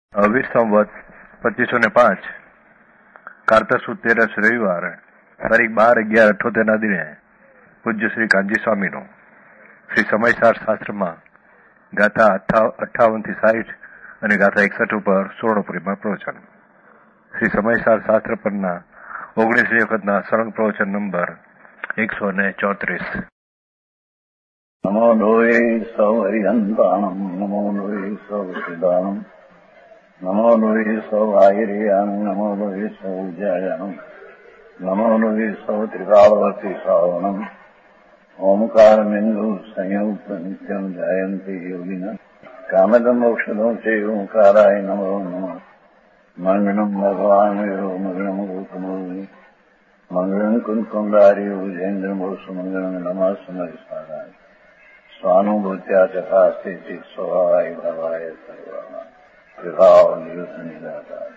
20 સંવત 2505 કાર્તક સુદ 13 રવિવાર તારીખ 12/11/78 દિને પૂજ્ય શ્રી કાનજી સ્વામીનું શ્રી સમયસાર શાસ્ત્રમાં ગાથા 58 થી 60 અને ગાથા 61 ઉપર સુવર્ણપુરીમાં પ્રવચન. શ્રી સમયસાર શાસ્ત્ર પરના 19મી વખતના સરળ પ્રવચન નંબર 134. નમો લોહે સૌ હરિહંતાણમ નમો લોહે સૌ સિદ્ધાણમ નમો લોહે સૌ આયર્યાણમ નમો લોહે સૌ જયાણમ નમો લોહે સૌ ત્રિકાળવર્તી શ્રાવણમ ઓમકારમિંદુ સંયુક્ત નિત્યમ જાયંતી યોગિના કામદમ મોક્ષદો છે ઓંકારાય નમો નમઃ. મંગળમ ભગવાન મંગળમ ગૌતમોની મંગળમ કુંકુંડારી ઉજેન્દ્રમોષ મંગળમ નમઃ સમયસારાય સ્વાનુભૂત્યા ચકાસ્તે ચિત સ્વભાવાય ભાવાય સર્વાના વિભાવ નિયુદ્ધ નિરાકાર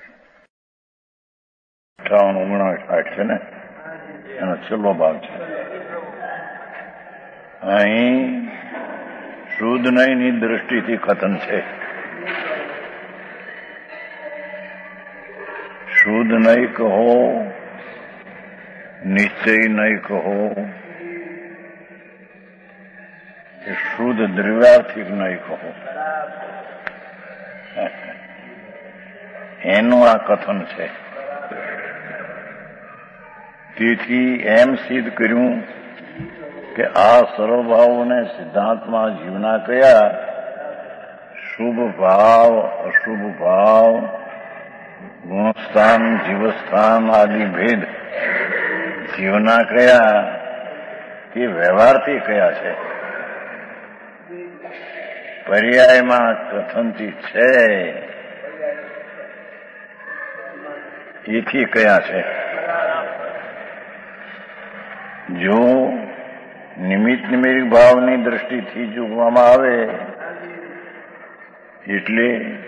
58-59 છે ને એનો છેલ્લો ભાગ છે. અહીં શુદ્ધ નયની દ્રષ્ટિથી કથન છે. શુદ્ધ નય કહો, નિશ્ચય નય કહો, કે શુદ્ધ દ્રવ્યાર્થિક નય કહો, એનું આ કથન છે. તેથી એમ સિદ્ધ કર્યું કે આ સર્વભાવોને સિદ્ધાંતમાં જીવના કયા, શુભ ભાવ, અશુભ ભાવ, ગુણસ્થાન, જીવસ્થાન આદિ ભેદ જીવના કયા કે વ્યવહારથી કયા છે, પર્યાયમાં કથનથી છે એથી કયા છે. જો નિમિત્ત નિમિત્ત ભાવની દ્રષ્ટિથી જોવામાં આવે એટલે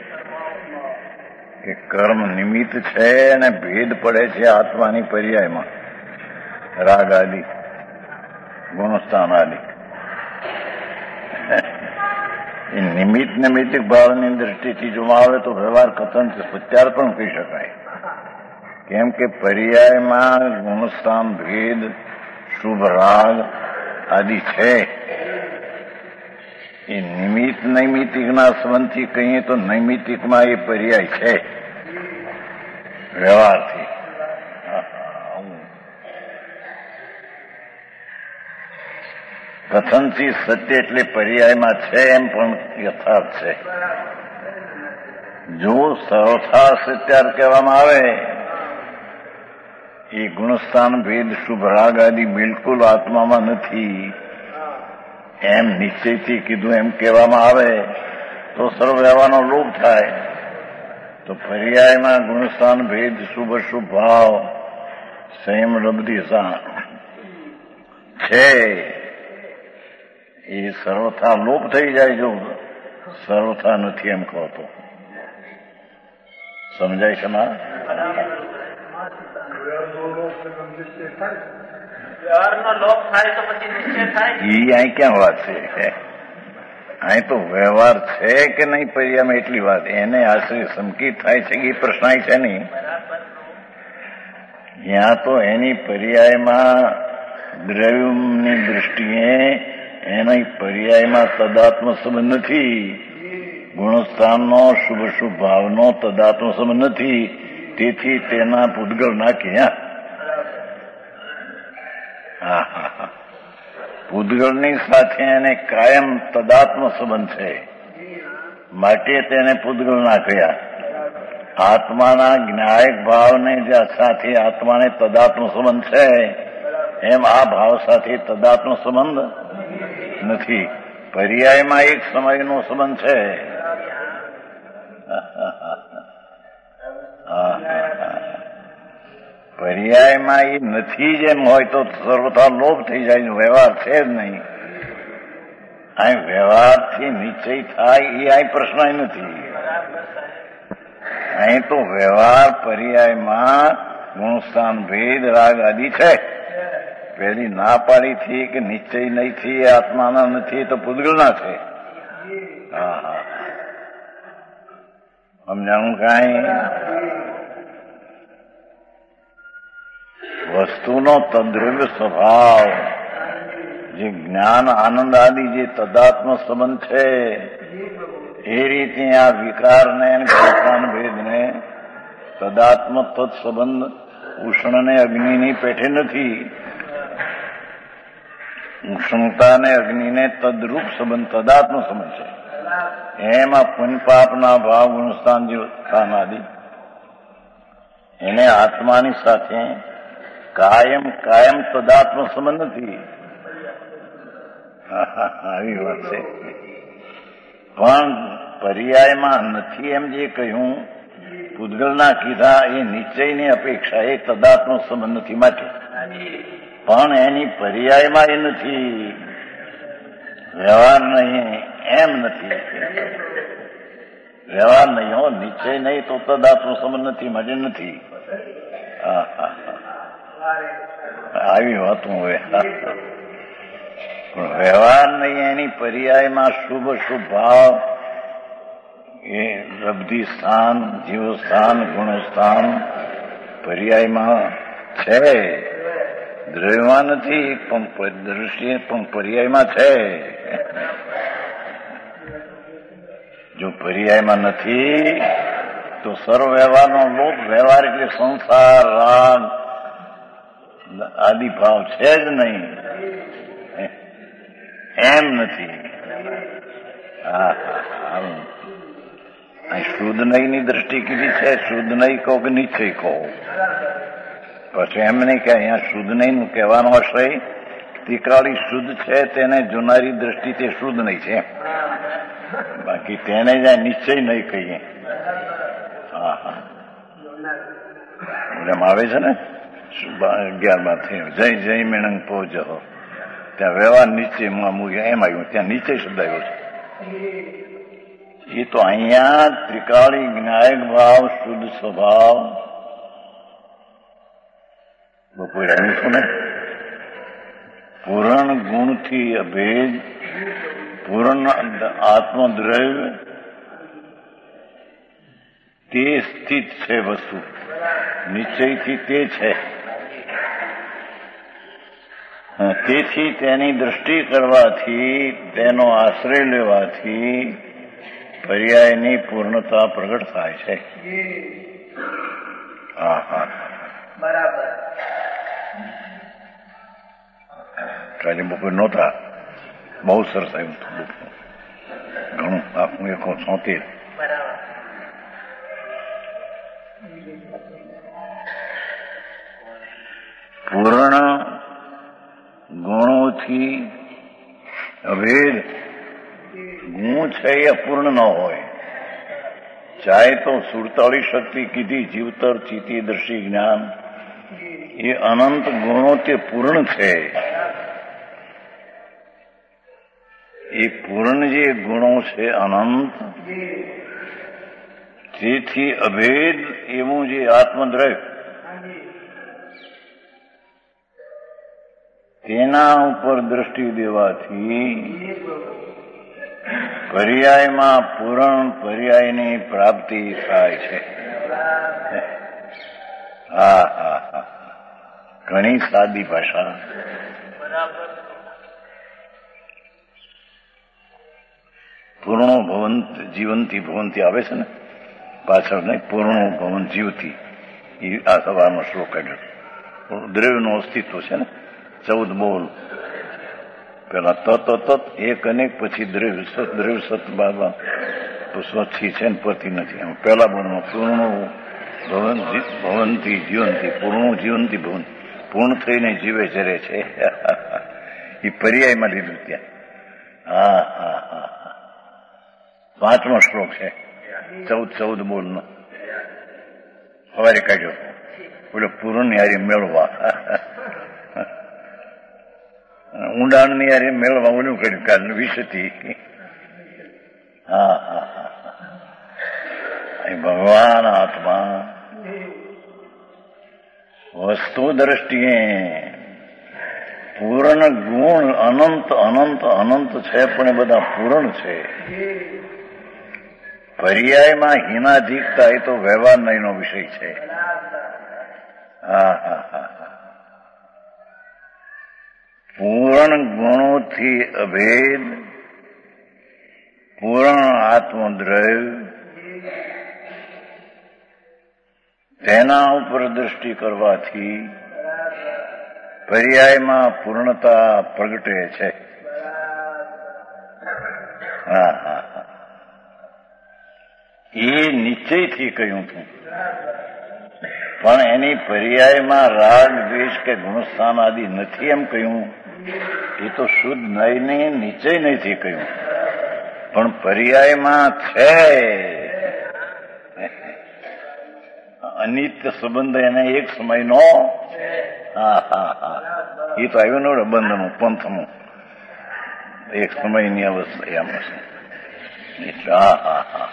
કે કર્મ નિમિત્ત છે અને ભેદ પડે છે આત્માની પર્યાયમાં, રાગ આદિ, ગુણસ્થાન આદિ. એ નિમિત્ત નિમિત્તિક ભાવની દ્રષ્ટિથી જોવામાં આવે તો વ્યવહાર કથન પ્રત્યાર્પણ કહી શકાય. કેમ કે પર્યાયમાં ગુણસ્થાન ભેદ, શુભ રાગ આદિ છે. એ નિમિત્ત નૈમિતિકના સંબંધથી કહીએ તો નૈમિતિકમાં એ પર્યાય છે વ્યવહારથી. કથનથી સત્ય એટલે પર્યાયમાં છે એમ પણ યથાર્થ છે. જો સર્વથા સત્યાર કહેવામાં આવે એ ગુણસ્થાન ભેદ શુભ રાગ આદિ બિલકુલ આત્મામાં નથી એમ નિશ્ચયથી કીધું એમ કહેવામાં આવે તો સર્વ વ્યવહારનો લોપ થાય. તો પર્યાયમાં ગુણસ્થાન ભેદ શુભ અશુભ ભાવ સંયમ લબ્ધિ છે એ સર્વથા લોપ થઈ જાય. જો સર્વથા નથી એમ કહો તો સમજાય છે ના? અહીં ક્યાં વાત છે? અહીં તો વ્યવહાર છે કે નહીં પર્યાયમાં એટલી વાત. એને આશ્રય સંકિત થાય છે કે એ પ્રશ્ન છે નહીં. ત્યાં તો એની પર્યાયમાં દ્રવ્યની દૃષ્ટિએ એના પર્યાયમાં તદાત્મ સંબંધ નથી. ગુણસ્થાનનો શુભ શુભ ભાવનો તદાત્મ સંબંધ નથી. તેથી તેના પૂતગળ ના ક્યાં પૂતગળની સાથે એને કાયમ તદાત્મ સંબંધ છે માટે તેને પૂતગળ ના કહ્યા. આત્માના જ્ઞાયક ભાવને સાથે આત્માને તદાત્મ સંબંધ છે એમ આ ભાવ સાથે તદાત્મ સંબંધ નથી. પર્યાયમાં એક સમયનો સંબંધ છે. પર્યાયમાં એ નથી જેમ હોય તો સર્વથા લોપ થઈ જાય. વ્યવહાર છે જ નહીં. અહીં વ્યવહારથી નિશ્ચય થાય એ અહીં પ્રશ્ન નથી. અહીં તો વ્યવહાર પર્યાયમાં ગુણસ્થાન ભેદ રાગ આદિ છે. પહેલી ના પાડી થી કે નિશ્ચય નહીં થી આત્માના નથી તો પૂતગળના છે. સમજાણું કાંઈ? વસ્તુનો તદ્રવ્ય સ્વભાવ, જે જ્ઞાન આનંદ આદિ જે તદાત્મ સંબંધ છે, એ રીતે આ વિકારને ઘટકાન ભેદને તદાત્મ તત્સંબંધ ઉષ્ણને અગ્નિની પેઠે નથી. ઉષ્ણતા ને અગ્નિને તદરૂપ સંબંધ તદાત્મ સંબંધ છે. એમાં પુણ્યપાપના ભાવ ગુણસ્થાન જીવસ્થાન આદિ એને આત્માની સાથે કાયમ કાયમ તદાત્મ સંબંધ નથી. આવી વાત છે. પણ પર્યાયમાં નથી એમ જે કહ્યું પૂતગલના કીધા એ નિશ્ચયની અપેક્ષા એ તદાત્મ સંબંધ નથી માટે, પણ એની પર્યાયમાં એ નથી. વ્યવહાર નહીં એમ નથી. વ્યવહાર નહીં હો, નિશ્ચય નહીં તો તદાત્મ સંબંધ નથી માટે નથી. આવી વાતું હોય. પણ વ્યવહાર નહીં એની પર્યાયમાં શુભ શુભ ભાવ એ લબ્ધિ સ્થાન જીવસ્થાન ગુણસ્થાન પર્યાયમાં છે. દ્રવ્યમાં નથી પણ દ્રષ્ટિએ પણ પર્યાયમાં છે. જો પર્યાયમાં નથી તો સર્વ વ્યવહારનો લોપ, વ્યવહાર એટલે સંસાર રાગ આદિ ભાવ છે જ નહીં, એમ નથી. શુદ્ધ નહીની દ્રષ્ટિ કીધી છે. શુદ્ધ નહીં કહો કે નિશ્ચય કહો, પછી એમ નહીં કે અહીંયા શુદ્ધ નહીં નું કહેવાનો આશ્રય તિકાળી શુદ્ધ છે તેને જોનારી દ્રષ્ટિ તે શુદ્ધ નહીં છે. બાકી તેને જાય નિશ્ચય નહીં કહીએ. એમ આવે છે ને 11 જય જય મેણંગ પહોંચો, ત્યાં વ્યવહાર નિશ્ચયમાં મૂક્યા એમ આવ્યું, ત્યાં નિશ્ચય શબ્દ આવ્યો છે. એ તો અહીંયા ત્રિકાળી જ્ઞાયક ભાવ શુદ્ધ સ્વભાવ બપોરે આવ્યું છું ને. પૂર્ણ ગુણથી અભેદ, પૂર્ણ આત્મદ્રવ્ય તે સ્થિત છે વસ્તુ, નિશ્ચયથી તે છે. તેથી તેની દ્રષ્ટિ કરવાથી, તેનો આશ્રય લેવાથી પર્યાયની પૂર્ણતા પ્રગટ થાય છે. બરાબર. આજે બપોર નહોતા, બહુ સરસ આવ્યું હતું. ઘણું આખું 173. પૂર્ણ ગુણોથી અભેદ, ગુણ છે એ અપૂર્ણ ન હોય. ચાહે તો 47 શક્તિ કીધી, જીવતર ચિતિ દર્શી જ્ઞાન, એ અનંત ગુણો તે પૂર્ણ છે. એ પૂર્ણ જે ગુણો છે અનંત, તેથી અભેદ એવું જે આત્મદ્રવ્ય તેના ઉપર દ્રષ્ટિ દેવાથી પર્યાયમાં પૂર્ણ પર્યાયની પ્રાપ્તિ થાય છે. ઘણી સાદી ભાષા. પૂર્ણો ભવંત જીવંતી ભવંતી આવે છે ને પાછળ, નહીં પૂર્ણો ભવન જીવતી, એ આ સવારનો શ્લોક કાઢ્યો. દ્રવ્યનું અસ્તિત્વ છે ને 14 બોલ. પેલા તત એક અનેક, પછી દ્રવ્ય સત, દ્રવ્ય સત બાબા સ્વચ્છી છે ને પતિ નથી. એમ પહેલા બોલમાં પૂર્ણો ભવંતી જીવંતી, પૂર્ણો જીવંતી ભવન, પૂર્ણ થઈને જીવે જરે છે. એ પર્યાયમાં લીધું ત્યાં. 5મો શ્લોક છે 14 બોલનો. સવારે કાઢ્યો બોલે પૂર્ણની હારે મેળવા, ઊંડાણની હારે મેળવા ઓલું કર્યું કારણ વિશતી. ભગવાન આત્મા વસ્તુ દ્રષ્ટિએ પૂર્ણ ગુણ અનંત અનંત અનંત છે, પણ એ બધા પૂર્ણ છે. પર્યાયમાં હીનાધિકતા એ તો વ્યવહાર નહીંનો વિષય છે. હા હા હા. પૂર્ણ ગુણોથી અભેદ, પૂર્ણ આત્મદ્રવ્ય, તેના ઉપર દ્રષ્ટિ કરવાથી પર્યાયમાં પૂર્ણતા પ્રગટે છે. હા હા હા. એ નિશ્ચયથી કહ્યું છું, પણ એની પર્યાયમાં રાગ દ્વેષ કે ગુણસ્થાન આદિ નથી એમ કહ્યું. એ તો શુદ્ધ નયની નિશ્ચય નથી કહ્યું, પણ પર્યાયમાં છે. અનિત્ય સંબંધ એને એક સમયનો. હા હા હા. એ તો આવ્યું ને બંધનું પંથનું એક સમયની અવસ્થા એમ હશે. હા હા હા.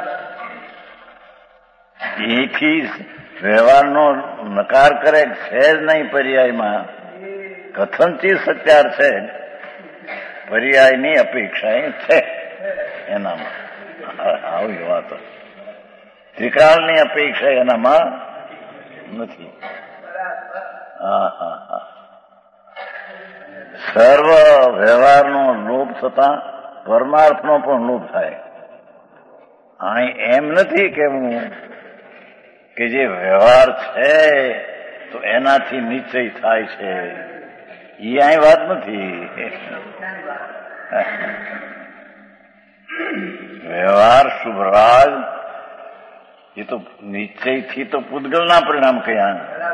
એથી વ્યવહારનો નકાર કરે છે જ નહીં. પર્યાયમાં કથનથી સત્યાર છે, પર્યાયની અપેક્ષા છે એનામાં. આવી વાત. ત્રિકાળની અપેક્ષા એનામાં નથી. હા હા હા. સર્વ વ્યવહારનો લોભ થતા પરમાર્થનો પણ લોભ થાય. અહીં એમ નથી કેવું કે જે વ્યવહાર છે તો એનાથી નિશ્ચય થાય છે. એ અહીં વાત નથી. વ્યવહાર શુભ રાગ એ તો નિશ્ચયથી તો પૂતગલના પરિણામ કયા,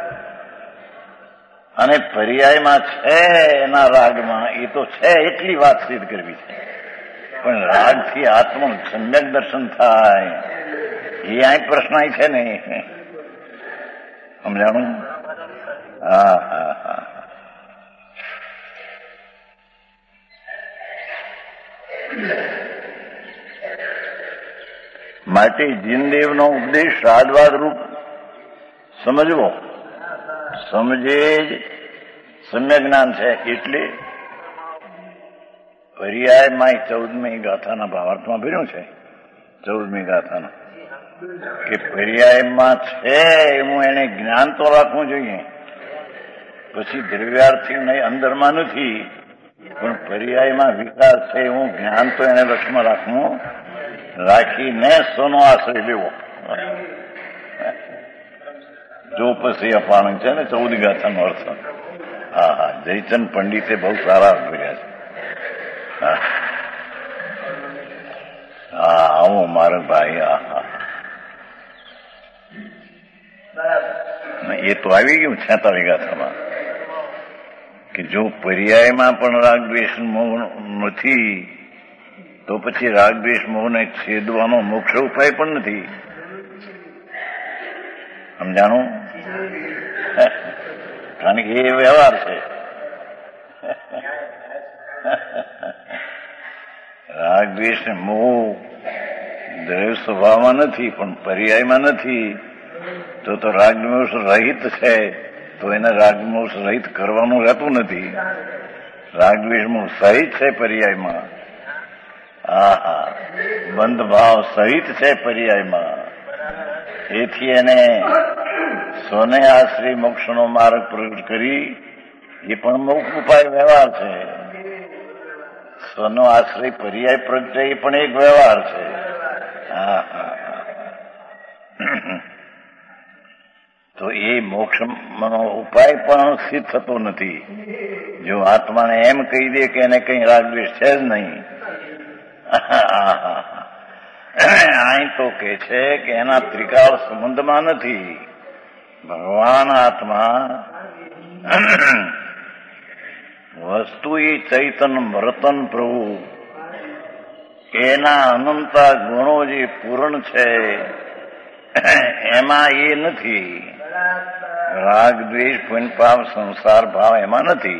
અને પર્યાયમાં છે એના રાગમાં એ તો છે એટલી વાત સિદ્ધ કરવી છે. પણ રાગથી આત્માનું સમ્યક દર્શન થાય એ અહીં પ્રશ્ન છે ને. સમજાણું? હા હા હા. માટે જીનદેવનો ઉપદેશ શ્રાદ્ધવાદ રૂપ સમજવો, સમજે જ સમ્યક જ્ઞાન છે. એટલે પર્યાયમાં 14મી ગાથાના ભાવાર્થમાં ભર્યું છે. 14મી ગાથાના કે પર્યાયમાં છે એવું એને જ્ઞાન તો રાખવું જોઈએ. પછી દ્રવ્યાર્થી નહીં, અંદરમાં નથી, પણ પર્યાયમાં વિકાર છે એવું જ્ઞાન તો એને લક્ષમાં રાખવું. રાખીને સોનો આશ્રય લેવો. જો પછી અપાણ છે ને 14 ગાથાનો અર્થ. હા હા. જયચંદ પંડિતે બહુ સારા અર્થ કર્યા છે. હા હા. આવું મારો ભાઈ. હા હા. એ તો આવી ગયું 46 ગાથામાં કે જો પર્યાયમાં પણ રાગ દ્વેષ મોહ નથી તો પછી રાગ દ્વેષ મોહને છેદવાનો મોક્ષ ઉપાય પણ નથી. સમજાણું? કારણ કે એ વ્યવહાર છે. રાગ દ્વેષ ને મોહ દ્રવ્ય સ્વભાવમાં નથી, પણ પર્યાયમાં નથી તો રાગદ્વેષ રહિત છે, તો એને રાગદ્વેષ રહિત કરવાનું રહેતું નથી. રાગદ્વેષ મોહ સહિત છે પર્યાયમાં. હા હા. બંધ ભાવ સહિત છે પર્યાયમાં. એથી એને સોને આશ્રય મોક્ષનો માર્ગ પ્રગટ કરી. એ પણ મોક્ષ ઉપાય વ્યવહાર છે. સ્વનો આશ્રય પર્યાય પ્રગટે એ પણ એક વ્યવહાર છે. હા હા. તો એ મોક્ષનો ઉપાય પણ સિદ્ધ થતો નથી. જો આત્માને એમ કહી દે કે એને કઈ રાગદ્વેષ છે જ નહીં. અહીં તો કે છે કે એના ત્રિકાળ સંબંધમાં નથી. ભગવાન આત્મા વસ્તુ એ ચૈતન રતન પ્રભુ એના અનંતા ગુણો જે પૂર્ણ છે એમાં એ નથી. રાગ દ્વેષ પુણ્ય પાપ સંસાર ભાવ એમાં નથી.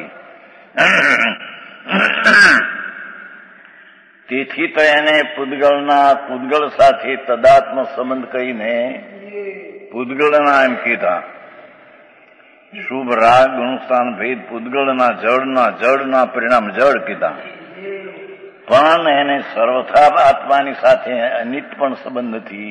તેથી તો એને પૂતગલ સાથે તદાત્મ સંબંધ કહીને પૂતગલના એમ કીધા. શુભ રાગ ગુણસ્થાન ભેદ પૂતગલના જળના પરિણામ જળ કીધા. પણ એને સર્વથા આત્માની સાથે અનિત પણ સંબંધ નથી.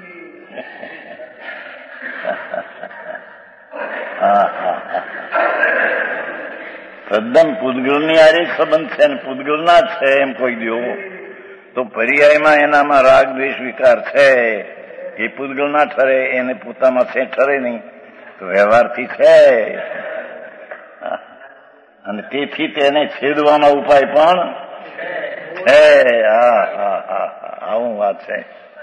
તદ્દન પૂતગલની આરે સંબંધ છે ને પૂતગલના જ છે એમ કોઈ દો તો પર્યાયમાં એનામાં રાગ દ્વેષ વિકાર છે એ પૂતગલ ના ઠરે, એને પોતામાં છે ઠરે નહીં તો વ્યવહારથી છે. અને તેથી તેને છેદવાનો ઉપાય પણ છે. આવું વાત છે.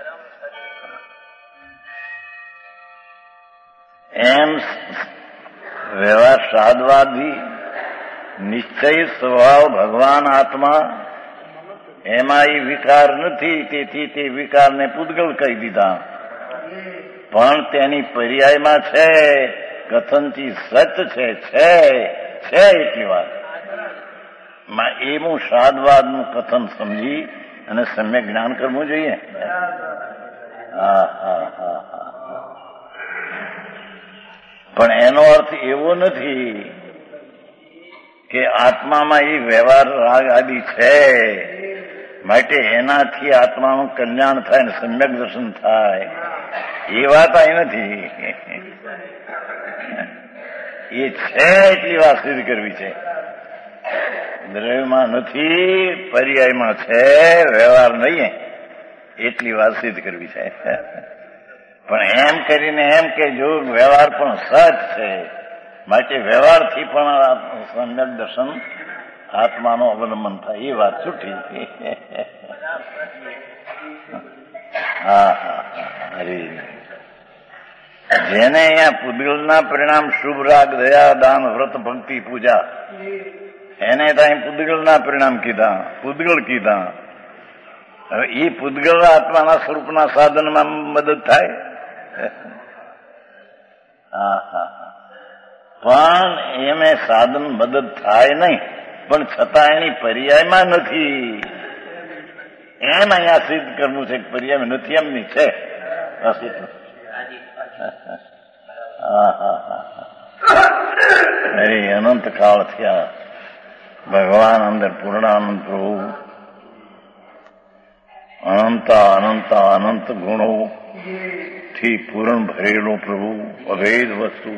એમ વ્યવહાર સાદવાદી નિશ્ચય સ્વભાવ ભગવાન આત્મા એમાં એ વિકાર નથી, તેથી તે વિકારને પૂતગલ કહી દીધા. પણ તેની પર્યાયમાં છે, કથનથી સચ છે એટલી વાત. એવું સાદવાદનું કથન સમજી અને સમ્યક જ્ઞાન કરવું જોઈએ. પણ એનો અર્થ એવો નથી કે આત્મામાં એ વ્યવહાર રાગ આદિ છે માટે એનાથી આત્માનું કલ્યાણ થાય ને સમ્યક દર્શન થાય, એ વાત અહીં નથી. એ છે એટલી વાત સિદ્ધ કરવી છે. દ્રવ્યમાં નથી, પર્યાયમાં છે, વ્યવહાર નહીં, એટલી વાત સિદ્ધ કરવી છે. પણ એમ કરીને એમ કે જો વ્યવહાર પણ સચ છે માટે વ્યવહારથી પણ સમ્યક દર્શન આત્માનું અવલંબન થાય, એ વાત છૂટી. જેને અહીંયા પૂતગલના પરિણામ શુભ રાગ દયા દાન વ્રત ભક્તિ પૂજા એને ત્યાં પૂતગલના પરિણામ કીધા, પૂતગલ કીધા. હવે એ પૂતગલ આત્માના સ્વરૂપના સાધનમાં મદદ થાય. પણ એમે સાધન મદદ થાય નહીં, પણ છતાં એની પર્યાયમાં નથી એમ અહીંયા સિદ્ધ કરવું છે. પર્યાયમાં નથી એમની છે. અરે અનંત કાળ થયા ભગવાન અંદર પૂર્ણાનંદ પ્રભુ અનંત ગુણો થી પૂર્ણ ભરેલો પ્રભુ અભેદ વસ્તુ.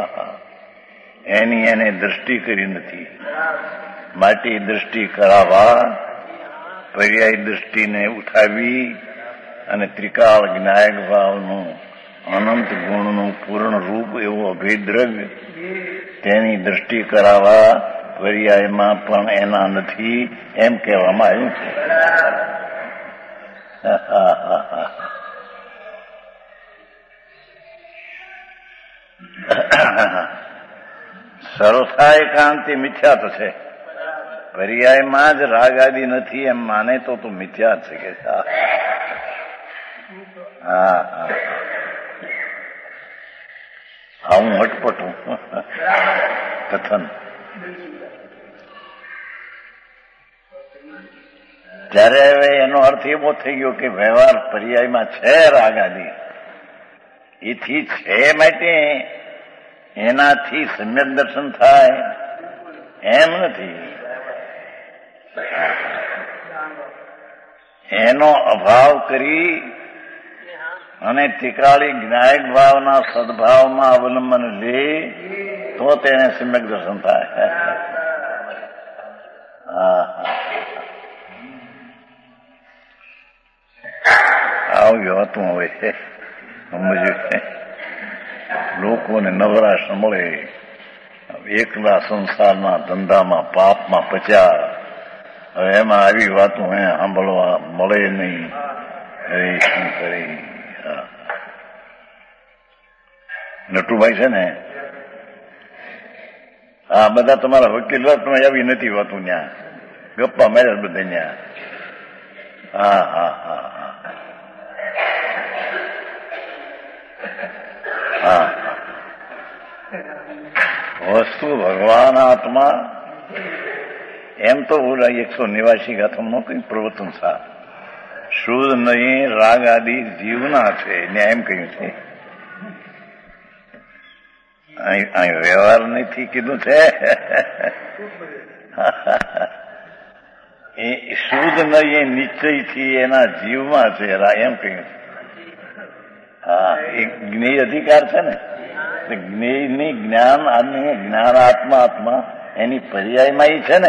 એની એને દ્રષ્ટિ કરી નથી માટે દ્રષ્ટિ કરાવવા પર્યાય દ્રષ્ટિને ઉઠાવી અને ત્રિકાળ જ્ઞાયક ભાવનું અનંત ગુણનું પૂર્ણ રૂપ એવું અભેદ દ્રવ્ય તેની દ્રષ્ટિ કરાવવા પર્યાયમાં પણ એના નથી એમ કહેવામાં આવ્યું છે. સર્વથા એકાંતિ મિથ્યા તો છે. પર્યાયમાં જ રાગ આદિ નથી એમ માને તો મિથ્યા છે કે આવું હટપટું કથન. ત્યારે હવે એનો અર્થ એવો થઈ ગયો કે વ્યવહાર પર્યાયમાં છે રાગ આદિ, એથી છે માટે એનાથી સમ્યક દર્શન થાય એમ નથી. એનો અભાવ કરી અને ત્રિકાળી જ્ઞાયક ભાવના સદભાવમાં અવલંબન લે તો તેને સમ્યક દર્શન થાય. આવ્યું હતું હવે સમજ્યું. લોકોને નવરાશ મળે, એકલા સંસારના ધંધામાં પાપમાં પચ્યા. હવે એમાં આવી વાતો સાંભળવા મળે નહીં. હરે શું કરે. નટુભાઈ છે ને આ બધા તમારા વકીલ પણ આવી નથી વાતું ત્યાં ગપ્પા માર્યા બધા ત્યાં. વસ્તુ ભગવાન આત્મા એમ તો 189 ગાથમનો કઈ પ્રવચન સા શુદ્ધ નહીં રાગ આદિ જીવના છે ને એમ કહ્યું છે. અહીં વ્યવહાર નથી કીધું છે. એ શુદ્ધ નહીં, એ નિશ્ચયથી એના જીવમાં છે એમ કહ્યું. હા, એ જ્ઞેય અધિકાર છે ને. જ્ઞેયની જ્ઞાન અને જ્ઞાન આત્મા એની પર્યાયમાં એ છે ને.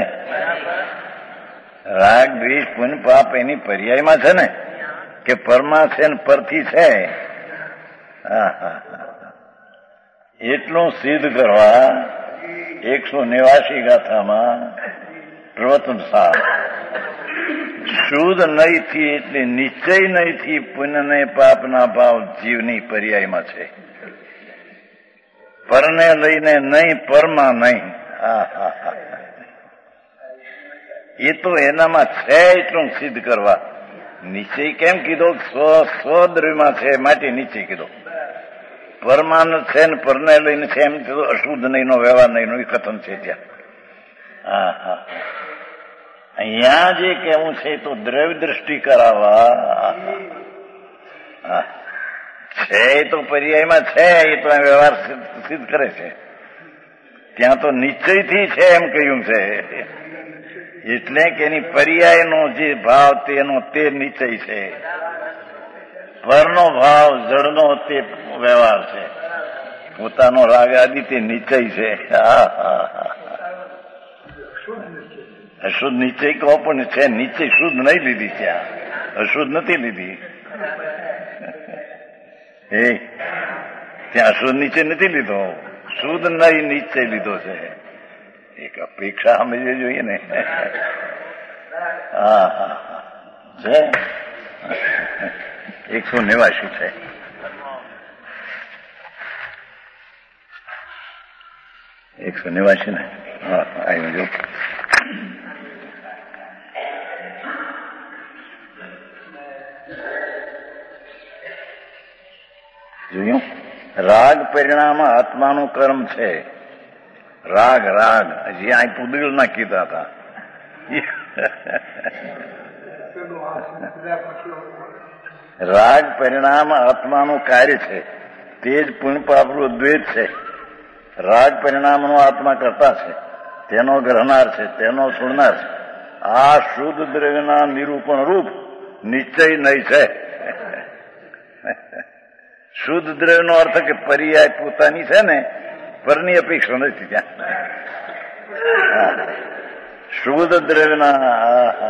રાગ દ્વેષ પુણ્ય પાપ એની પર્યાયમાં છે ને, કે પરમાં છે ને પરથી છે. એટલું સિદ્ધ કરવા 189 ગાથામાં પ્રવચન સાર. શુદ્ધ નહીંથી એટલે નિશ્ચય નહીંથી પુણ્ય ને પાપના ભાવ જીવની પર્યાયમાં છે. પરને લઈને નહીં, પરમાં નહીં. એ તો એનામાં છે એટલું સિદ્ધ કરવા. નિશ્ચય કેમ કીધો? સ્વદ્રવ્યમાં છે માટે નિશ્ચય કીધો. પરમાન છે ને પરને લઈને છે એમ કીધું. અશુદ્ધ નહીં નો વ્યવહાર નહીં નો કથન છે ત્યાં. અહીંયા જે કેવું છે તો દ્રવ્ય દ્રષ્ટિ કરાવવા છે. એ તો પર્યાયમાં છે, એ તો વ્યવહાર સિદ્ધ કરે છે. ત્યાં તો નિશ્ચયથી છે એમ કહ્યું છે. એટલે કે એની પર્યાયનો જે ભાવ તેનો તે નિશ્ચય છે. પરનો ભાવ જળનો તે વ્યવહાર છે. પોતાનો રાગ આદિ તે નિશ્ચય છે. અશુદ્ધ નિશ્ચય કહો પણ છે. નિશ્ચય શુદ્ધ નહીં લીધી, ત્યાં અશુદ્ધ નથી લીધી. ત્યાં અશુદ્ધ નિશ્ચય નથી લીધો, શુદ્ધ નહીં નિશ્ચય લીધો છે. એક અપેક્ષા સમજવી જોઈએ ને. છે 189 છે. ને આવ્યું જો. જોયું? રાગ પરિણામ આત્માનું કર્મ છે. રાગ હજી અહીં પુદગલ ના કીધા હતા. રાગ પરિણામ આત્માનું કાર્ય છે. તે જ પુણ્ય પાપનું દ્વૈત છે. રાગ પરિણામનો આત્મા કરતા છે, તેનો ગ્રહનાર છે, તેનો સુણનાર છે. આ શુદ્ધ દ્રવ્યના નિરૂપણ રૂપ નિશ્ચય નહીં છે. શુદ્ધ દ્રવ્યનો અર્થ કે પર્યાય પોતાની છે ને, પરની અપેક્ષા નથી ત્યાં. શુદ્ધ દ્રવ્યના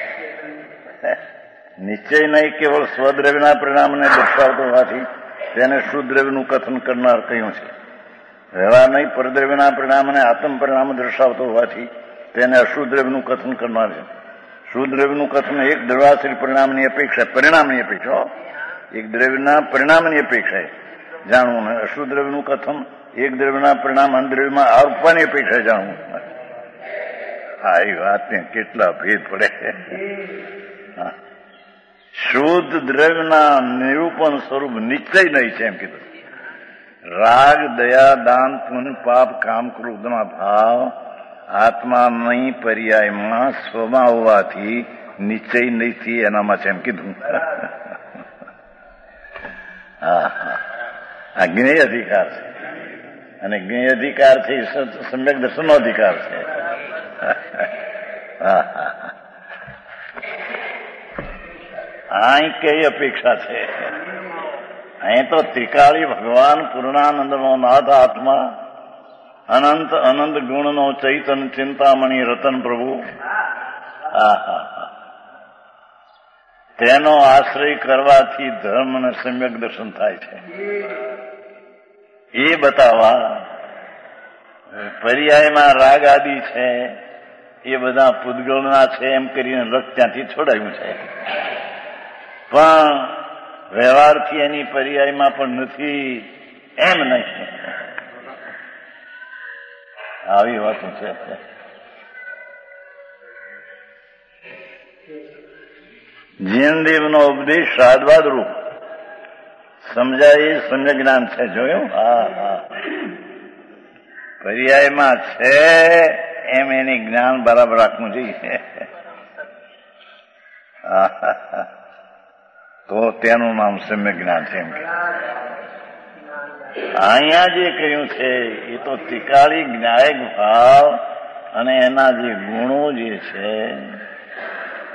નિશ્ચય નહીં, કેવળ સ્વદ્રવ્યના પરિણામને દર્શાવતો હોવાથી તેને શુદ્ધ દ્રવ્યનું કથન કરનાર કહ્યું છે. વ્યવહાર નહીં, પરદ્રવ્યના પરિણામને આત્મ પરિણામ દર્શાવતો હોવાથી તેને અશુદ્ધ દ્રવ્યનું કથન કરનાર છે. શુદ્ધ દ્રવ્યનું કથન એક દ્રવ્યાશ્રિત પરિણામની અપેક્ષા, એક દ્રવ્યના પરિણામની અપેક્ષા જાણવું ને અશુદ્ધ દ્રવ્યનું કથન એક દ્રવ્યના પરિણામ અનદ્રવ્યમાં આરોપવાની અપેક્ષા જાણવું. હા, એ વાતને કેટલા ભેદ પડે. શુદ્ધ દ્રવ્યના નિરૂપણ સ્વરૂપ નિશ્ચય નહીં છે એમ કીધું. રાગ, દયા, દાન, પુણ્ય, પાપ, કામ, ક્રોધના ભાવ આત્મા નહીં પર્યાયમાં સ્વમાં હોવાથી નિશ્ચય નહીંથી એનામાં છે એમ કીધું. આ જ્ઞેય અધિકાર છે, અને જ્ઞેય અધિકાર છે સમ્યક દર્શનનો અધિકાર છે. અહીં કઈ અપેક્ષા છે? અહીં તો ત્રિકાળી ભગવાન પૂર્ણાનંદનો નાથ આત્મા, અનંત અનંત ગુણનો ચૈતન ચિંતામણી રતન પ્રભુ, તેનો આશ્રય કરવાથી ધર્મ અને સમ્યક દર્શન થાય છે. એ બતાવવા પર્યાયમાં રાગ આદિ છે એ બધા પૂદગલના છે એમ કરીને લક્ષ ત્યાંથી છોડાયું છે. પણ વ્યવહારથી એની પર્યાયમાં પણ નથી એમ નહીં. આવી વાતો છે. જીનદેવનો ઉપદેશ શ્રાદ્ધવાદ રૂપ સમજાય એ સમ્યક જ્ઞાન છે. જોયું? પર્યાયમાં છે એમ એની જ્ઞાન બરાબર રાખવું જોઈએ. તો તેનું નામ સમ્યક જ્ઞાન છે. એમ અહીંયા જે કહ્યું છે એ તો ત્રિકાળી જ્ઞાયક ભાવ અને એના જે ગુણો જે છે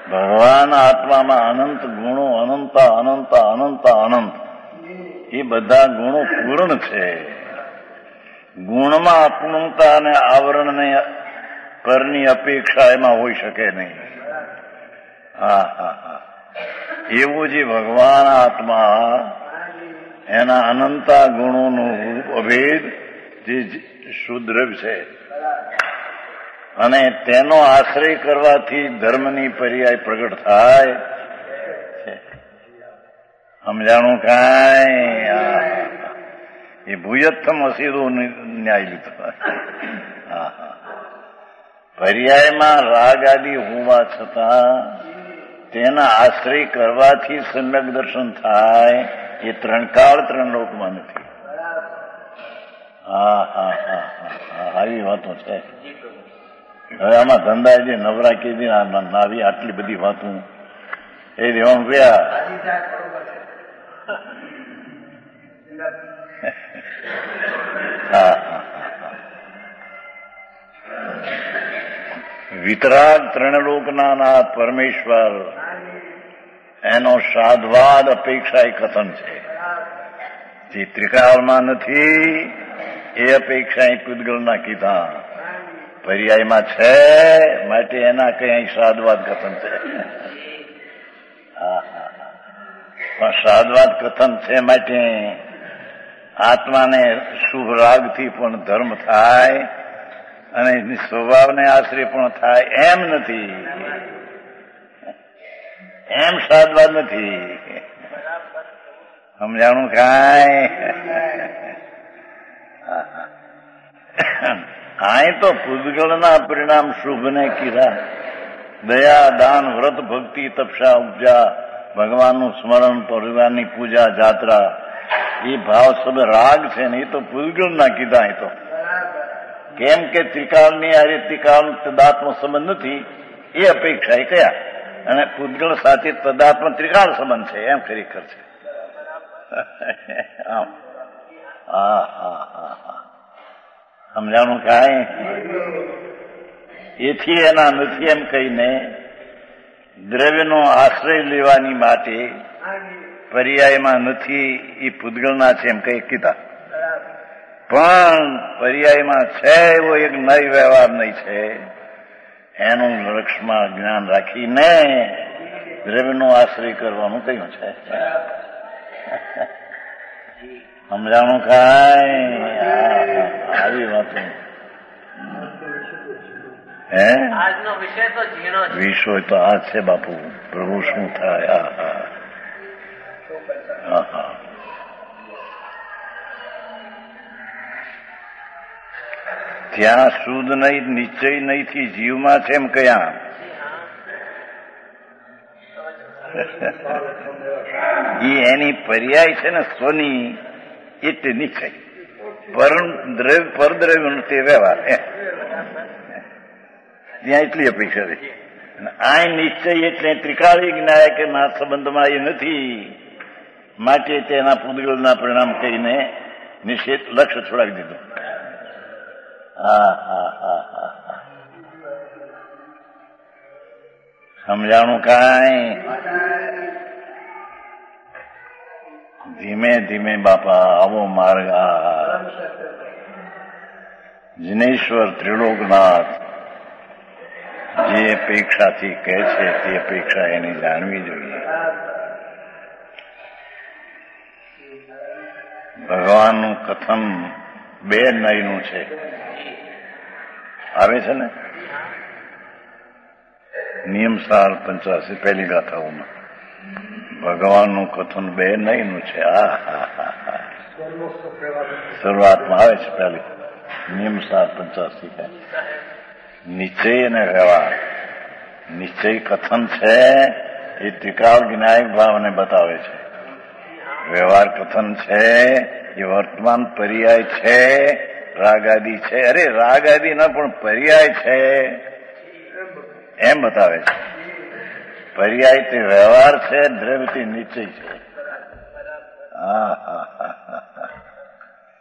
ભગવાન આત્મામાં અનંત ગુણો, અનંત અનંત અનંત અનંત, એ બધા ગુણો પૂર્ણ છે. ગુણમાં અપૂર્ણતા અને આવરણને પરની અપેક્ષા એમાં હોઈ શકે નહીં. હા હા હા, એવું જે ભગવાન આત્મા એના અનંતા ગુણોનું રૂપ અભેદ જે શુદ્રવ્ય છે, અને તેનો આશ્રય કરવાથી ધર્મની પર્યાય પ્રગટ થાય છે. સમજાણું કાંઈ? એ ભૂયત્થમ અસીદો ન્યાય લીધો. પર્યાયમાં રાગ આદિ હોવા છતાં તેના આશ્રય કરવાથી સમ્યક દર્શન થાય, એ ત્રણ કાળ ત્રણ લોકમાં નથી. હા હા હા હા, આવી વાતો છે. હવે આમાં ધંધા જે નવરા કીધી આવી આટલી બધી વાતો એ દેવાનું ગયા. વિતરાગ ત્રણલોકના નાથ પરમેશ્વર, એનો સાધવાદ અપેક્ષા એ કથન છે. જે ત્રિકાળમાં નથી એ અપેક્ષા એ પૂતગલના કીધા. પર્યાયમાં છે માટે એના કઈ સાધવાદ કથન છે. પણ સાધવાદ કથન છે માટે આત્માને શુભ રાગથી પણ ધર્મ થાય અને સ્વભાવને આશ્રય પણ થાય એમ નથી. એમ સાધવાદ નથી. સમજાણું કાંઈ? અહીં તો પૂતગલના પરિણામ શુભને કીધા. દયા, દાન, વ્રત, ભક્તિ, તપસ્યા, ઉપજા, ભગવાનનું સ્મરણ, પરિવારની પૂજા, જાત્રા, એ ભાવ સબ રાગ છે ને, એ તો પૂતગલના કીધા. એ તો કેમ કે ત્રિકાળની આરે ત્રિકાળ તદાત્મ સંબંધ નથી એ અપેક્ષા એ કયા, અને પૂતગલ સાથે તદાત્મ ત્રિકાળ સંબંધ છે એમ ખરેખર છે. હા હા હા હા, સમજાણું કાંઈ? એથી એના નથી એમ કહીને દ્રવ્યનો આશ્રય લેવાની માટે પર્યાયમાં નથી એ પૂતગલના છે એમ કઈ કીધા. પણ પર્યાયમાં છે એવો એક નય વ્યવહાર નહીં છે, એનું લક્ષમાં જ્ઞાન રાખીને દ્રવ્યનો આશ્રય કરવાનું કહ્યું છે. સમજાણું કાંઈ? આવી વાતો હે આજનો વિષય તો ઝીણો છે. વિષય તો આ છે બાપુ. પ્રભુ શું થાય? હા હા. ત્યાં શુદ્ધ નહીં, નિશ્ચય નહીંથી જીવમાં છે એમ કયા. એ એની પર્યાય છે ને સ્વની, એટલે નિશ્ચય. પરદ્રવ્ય તે વ્યવહાર ત્યાં એટલી અપેક્ષા છે. આ નિશ્ચય એટલે ત્રિકાળી જ્ઞાય કે ના સંબંધમાં એ નથી, માટે તેના પૂતગલના પરિણામ કહીને નિષેધ લક્ષ્ય છોડાવી દીધું. હા હા હા હા, સમજાણું કાંઈ? ધીમે ધીમે બાપા આવો માર્ગ. જિનેશ્વર ત્રિલોકનાથ જે અપેક્ષાથી કહે છે તે અપેક્ષા એની જાણવી જોઈએ. ભગવાનનું કથન બે નયનું છે, આવે છે ને નિયમસાર 85 પહેલી ગાથાઓમાં. ભગવાનનું કથન બે નયનું છે. શરૂઆતમાં આવે છે પહેલી નિયમસાર 85. નિશ્ચય અને વ્યવહાર. નિશ્ચય કથન છે એ ત્રિકાળ જ્ઞાયક ભાવને બતાવે છે. વ્યવહાર કથન છે એ વર્તમાન પર્યાય છે, રાગાદી છે. અરે રાગાદી ના પણ પર્યાય છે એમ બતાવે છે. પર્યાય તે વ્યવહાર છે, દ્રવ્ય તે નિશ્ચય છે. હા હા હા,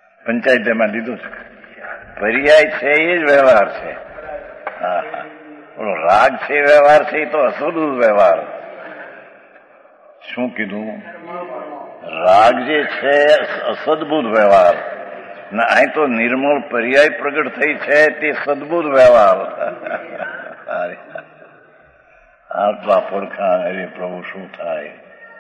પંચાયત એમાં લીધું છે. પર્યાય છે એ જ વ્યવહાર છે. હા હા, રાગ છે વ્યવહાર છે એ તો અસદુર વ્યવહાર. શું કીધું? રાગ જે છે અસદબુદ્ધ વ્યવહાર, ને અહીં તો નિર્મળ પર્યાય પ્રગટ થઈ છે તે સદબુદ્ધ વ્યવહાર. આટલા પડખા અરે પ્રભુ શું થાય?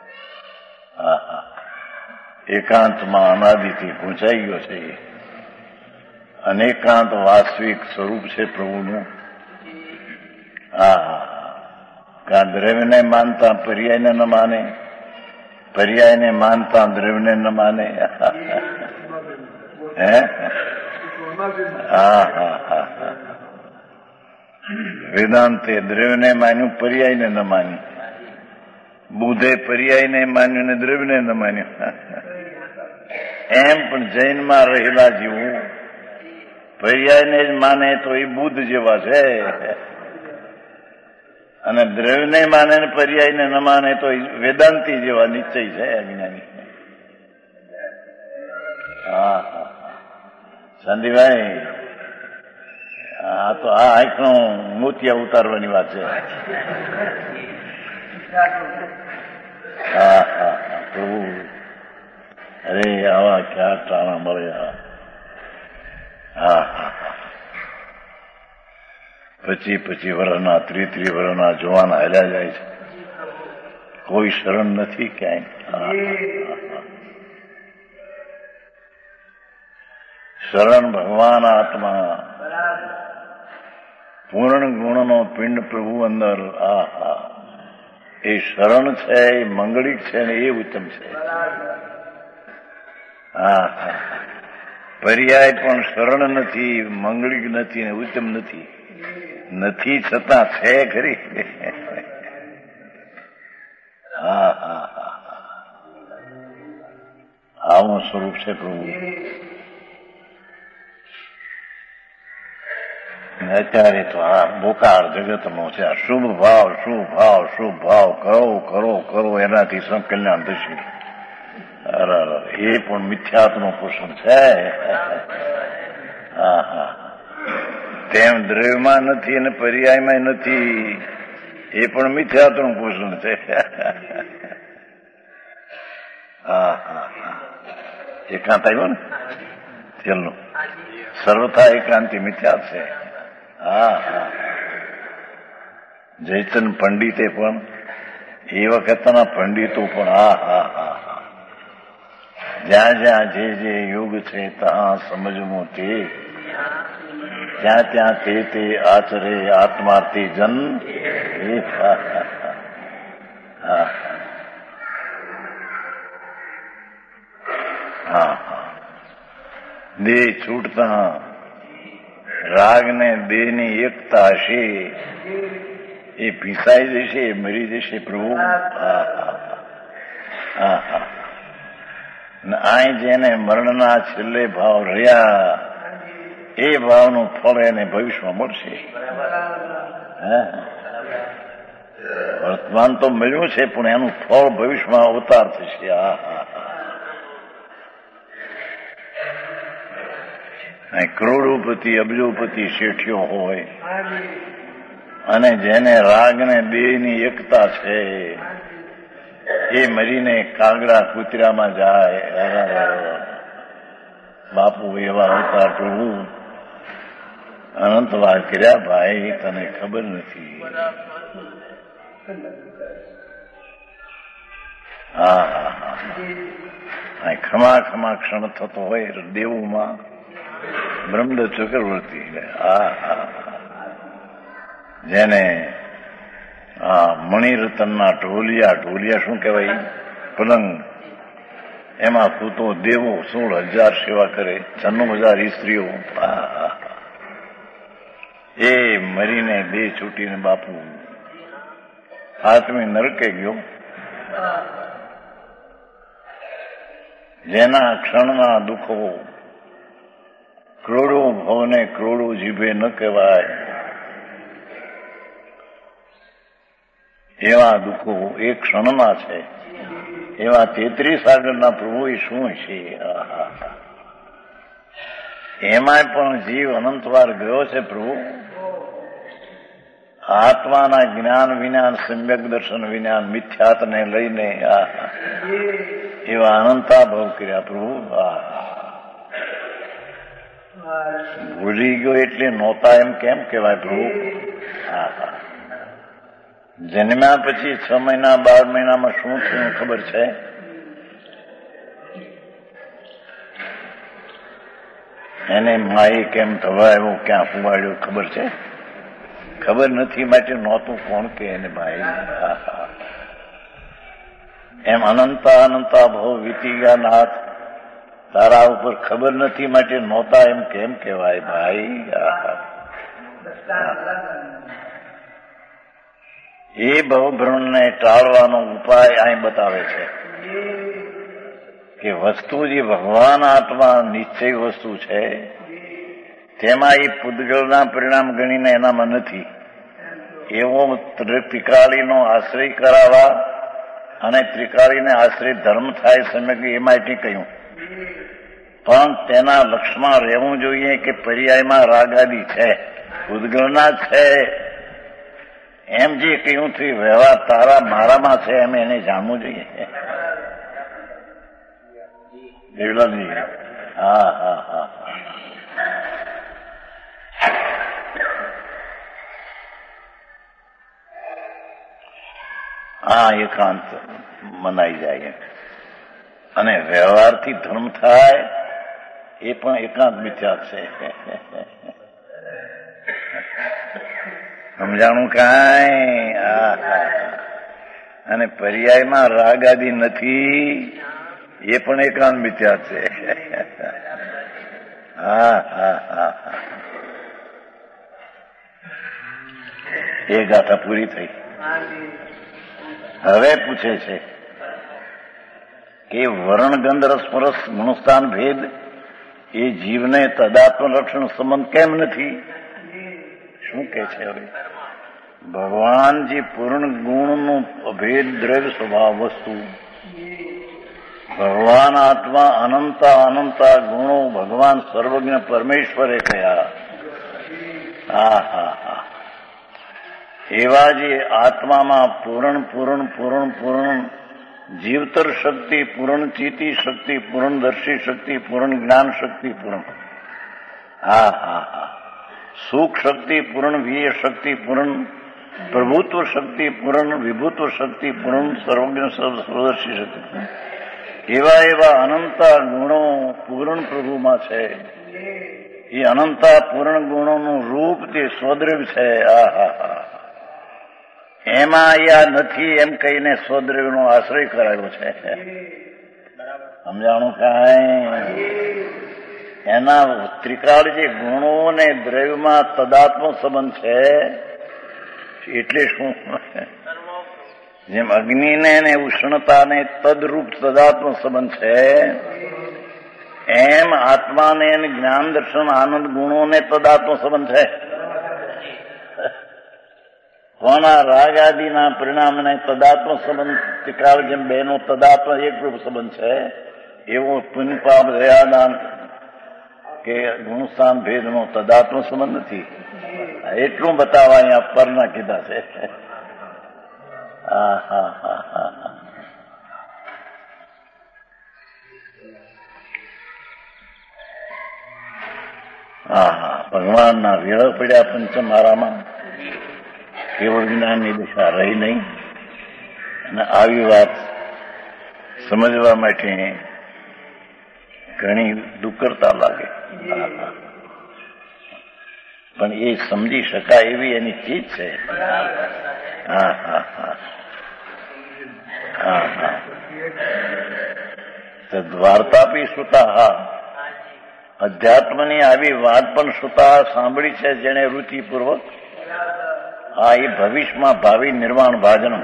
એકાંતમાં અનાદિથી પૂછાઈ ગયો છે. અનેકાંત વાસ્તવિક સ્વરૂપ છે પ્રભુનું. દ્રવ્યને માનતા પર્યાયને ન માને, પર્યાયને માનતા દ્રવ્યને ન માને. હે વેદાંતે દ્રવ્યને માન્યું, પર્યાયને ન માન્યું. બુદ્ધે પર્યાયને માન્યું ને દ્રવ્યને ન માન્યું. એમ પણ જૈનમાં રહેલા જીવો પર્યાયને જ માને તો એ બુદ્ધ જેવા છે, અને દ્રવ્યને માને ને પર્યાયને ન માને તો વેદાંતિ જેવા નિશ્ચય છે અજ્ઞાની. સંદીભાઈ, આ તો આ આંખનો મોતિયા ઉતારવાની વાત છે. પ્રભુ, અરે આવા ક્યાં ટાણા મળ્યા. પછી વર્ષના 30 વર્ષના જોવાના હાલ્યા જાય છે. કોઈ શરણ નથી ક્યાંય. શરણ ભગવાન આત્મા, પૂર્ણ ગુણનો પિંડ પ્રભુ અંદર. એ શરણ છે, એ મંગળિક છે ને એ ઉત્તમ છે. પર્યાય પણ શરણ નથી, મંગળિક નથી ને ઉત્તમ નથી. નથી છતાં છે ખરી. આવું સ્વરૂપ છે પ્રભુ. અત્યારે તો આ બોકાર જગતનો છે. શુભ ભાવ, શુભ ભાવ, શુભ ભાવ કરો કરો કરો, એનાથી સંકલ્યાણ થશે. એ પણ મિથ્યાત્વનું પોષણ છે. તેમ દ્રવ્યમાં નથી અને પર્યાયમાં નથી, એ પણ મિથ્યાત્વનું પોષણ છે. એકાંત આવ્યો ને છેલ્લો, સર્વથા એકાંતિ મિથ્યા છે. જયચંદ પંડિતે પણ, એ વખતના પંડિતો પણ જ્યાં જ્યાં જે જે યોગ છે ત્યાં સમજવું તે, ત્યાં ત્યાં તે તે આચરે આત્માર્થી જન. દેહ છૂટતા રાગ ને દેહ ની એકતા હશે, એ પીસાઈ જશે, મરી જશે પ્રભુ. અહીં જેને મરણના છેલ્લે ભાવ રહ્યા, એ ભાવનું ફળ એને ભવિષ્યમાં મળશે. વર્તમાન તો મળ્યું છે, પણ એનું ફળ ભવિષ્યમાં અવતાર થશે. કરોડોપતિ અબજોપતિ શેઠિયો હોય, અને જેને રાગ ને દેહની એકતા છે, એ મરીને કાગડા કૂતરામાં જાય. બાપુ એવા અવતાર પ્રભુ અનંતવાર કર્યા ભાઈ, તને ખબર નથી. ખમા ખમા ક્ષણ થતો હોય દેવુમાં બ્રહ્મદત્ત ચક્રવર્તી. જેને મણિરતનના ઢોલિયા, ઢોલિયા શું કહેવાય, પલંગ, એમાં સૂતો દેવો 16,000 સેવા કરે, 96,000 સ્ત્રીઓ. એ મરીને દેહ છૂટીને બાપુ આત્મી નરકે ગયો. જેના ક્ષણના દુઃખો કરોડો ભવને કરોડો જીભે ન કહેવાય, એવા દુઃખો એક ક્ષણના છે. એવા 33 આગળના પ્રભુ એ શું છે? એમાં પણ જીવ અનંતવાર ગયો છે પ્રભુ. આત્માના જ્ઞાન વિજ્ઞાન સમ્યક દર્શન વિજ્ઞાન મિથ્યાતને લઈને એવા અનંતાભાવ કર્યા પ્રભુ. ભૂલી ગયો એટલે નહોતા એમ કેમ કહેવાય પ્રભુ? જન્મ્યા પછી 6 મહિના 12 મહિનામાં શું થયું ખબર છે? એને માએ કેમ થવા એવો ક્યાં ફુવાડ્યો ખબર છે? ખબર નથી, માટે નહોતું કોણ કે એને ભાઈ. એમ અનંતા અનંતા ભાવ વીતી ગયા નાથ, તારા ઉપર ખબર નથી માટે નહોતા એમ કેમ કહેવાય ભાઈ? એ ભવભ્રમણને ટાળવાનો ઉપાય અહીં બતાવે છે કે વસ્તુ જે ભગવાન આત્મા નિશ્ચય વસ્તુ છે તેમાં એ પૂતગલના પરિણામ ગણીને એનામાં નથી. એવો ત્રિકાળીનો આશ્રય કરાવવા અને ત્રિકાળીને આશ્રય ધર્મ થાય સમ્યક એ માટે કહ્યું. પણ તેના લક્ષમાં રહેવું જોઈએ કે પર્યાયમાં રાગાદી છે, પૂતગલના છે એમ જે કહ્યું તે વ્યવહાર તારા મારામાં છે એમ એને જાણવું જોઈએ. એકાંત મનાઈ જાય અને વ્યવહારથી ધર્મ થાય એ પણ એકાંત મિથ્યા છે. સમજાણું કાંઈ? અને પર્યાયમાં રાગ આદિ નથી એ પણ એકાંત મિથ્યા છે. એ ગાથા પૂરી થઈ. હવે પૂછે છે કે વરણ ગંધ રસ પરસ ગુણસ્થાન ભેદ એ જીવને તદાત્મ લક્ષણ સંબંધ કેમ નથી? શું કે છે? હવે ભગવાન જે પૂર્ણ ગુણનું અભેદ દ્રવ્ય સ્વભાવ વસ્તુ, ભગવાન આત્મા અનંતા અનંતા ગુણો ભગવાન સર્વજ્ઞ પરમેશ્વરે કયા. એવા જે આત્મામાં પૂર્ણ પૂર્ણ પૂર્ણ પૂર્ણ જીવતર શક્તિ, પૂર્ણ ચિતિ શક્તિ, પૂર્ણ દર્શી શક્તિ, પૂર્ણ જ્ઞાન શક્તિ, પૂર્ણ સુખ શક્તિ, પૂર્ણ વીય શક્તિ, પૂર્ણ પ્રભુત્વ શક્તિ, પૂર્ણ વિભુત્વ શક્તિ, પૂર્ણ સર્વજ્ઞ સર્વદર્શી શક્તિ, એવા એવા અનંતા ગુણો પૂર્ણ પ્રભુમાં છે. એ અનંતા પૂર્ણ ગુણોનું રૂપ તે સ્વદ્રવ્ય છે. એમાં યા નથી એમ કહીને સ્વદ્રવ્યનો આશ્રય કરાયો છે. સમજાણું કાંઈ? એના ત્રિકાળ જે ગુણો ને દ્રવ્યમાં તદાત્મ સંબંધ છે એટલે શું? જેમ અગ્નિને ને ઉષ્ણતાને તદરૂપ તદાત્મ સંબંધ છે એમ આત્માને જ્ઞાન દર્શન આનંદ ગુણોને તદાત્મ સંબંધ છે. પણ આ રાગ આદિના પરિણામને તદાત્મ સંબંધ ત્રિકાળ જેમ બેનો તદાત્મ એકરૂપ સંબંધ છે એવો પુનપાપ દયાદાન કે ગુણસ્થાન ભેદનો તદાત્મ સંબંધ નથી. એટલું બતાવવા અહીંયા પરના કીધા છે. ભગવાનના વિરહ પડ્યા પંચમારામાં કેવળ જ્ઞાનની દિશા રહી નહીં. અને આવી વાત સમજવા માટે ઘણી દુકરતા લાગે, પણ એ સમજી શકાય એવી એની ચીજ છે. દ્વારતાપી સુતા, અધ્યાત્મની આવી વાત પણ સુતા સાંભળી છે જેને રુચિપૂર્વક. એ ભવિષ્યમાં ભાવિ નિર્વાણ ભાજન.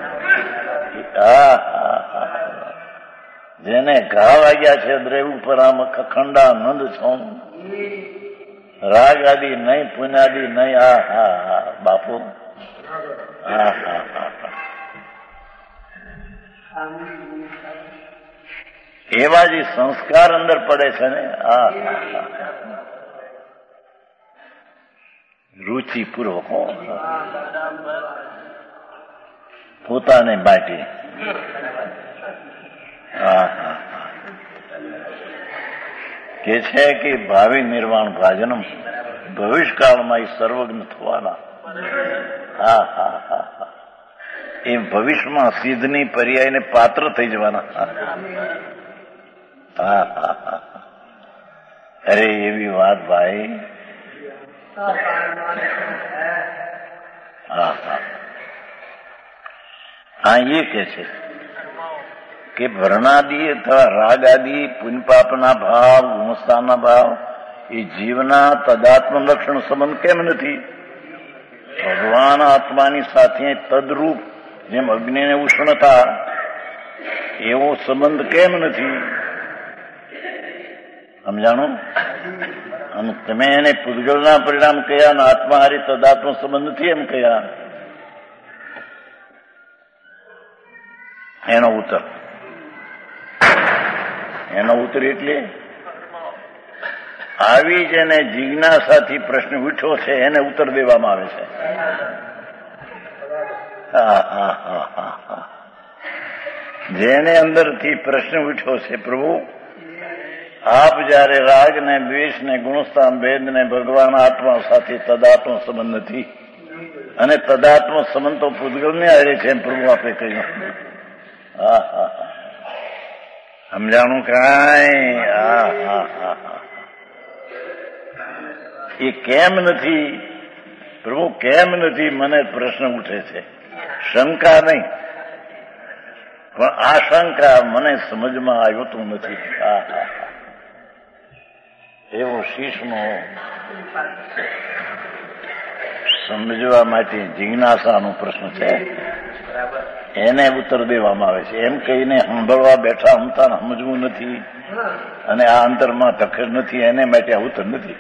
જેને ઘા વાગ્યા છે દ્રવ્ય ઉપર આમ ખંડા નંદ છું, રાગ આદિ નહીં, પુનાદિ નહીં. બાપુ એવા જે સંસ્કાર અંદર પડે છે ને, રુચિપૂર્વક પોતાને બાટી. કે છે કે ભાવિ નિર્વાણ ભાજનમ, ભવિષ્યકાળમાં એ સર્વજ્ઞ થવાના. હા હા હા હા, એ ભવિષ્યમાં સિદ્ધની પર્યાયને પાત્ર થઈ જવાના. હા હા હા, અરે એવી વાત ભાઈ. હા હા, હા એ કે છે કે વર્ણાદિ અથવા રાગ આદિ પુણ્યપાપના ભાવ, ગુણસ્થાનના ભાવ એ જીવના તદાત્મ લક્ષણ સંબંધ કેમ નથી? ભગવાન આત્માની સાથે તદરૂપ જેમ અગ્નિને ઉષ્ણતા એવો સંબંધ કેમ નથી? સમજાણું? અને તમે એને પૂતગલના પરિણામ કયા અને આત્મા હારી તદાત્મ સંબંધ નથી એમ કયા? એનો ઉત્તર એટલે આવી જ એને જિજ્ઞાસાથી પ્રશ્ન ઉઠ્યો છે એને ઉત્તર દેવામાં આવે છે. જેને અંદરથી પ્રશ્ન ઉઠ્યો છે, પ્રભુ આપ જયારે રાગ ને દ્વેષ ને ગુણસ્થાન ભેદ ને ભગવાન આત્મા સાથે તદાત્મ સંબંધ નથી અને તદાત્મ સંબંધ તો પૂતગલને હારે છે એમ પ્રભુ આપે કહ્યું. હા હા, સમજાણું કાંઈ? હા હા હા હા, એ કેમ નથી પ્રભુ, કેમ નથી મને પ્રશ્ન ઉઠે છે. શંકા નહીં પણ આશંકા મને સમજમાં આવતું નથી. હા હા, એવો શીશનો સમજવા માટે જિજ્ઞાસાનો પ્રશ્ન છે, એને ઉત્તર દેવામાં આવે છે. એમ કહીને સાંભળવા બેઠા હમતા સમજવું નથી અને આ અંતરમાં તખર નથી, એને માટે આ ઉત્તર નથી.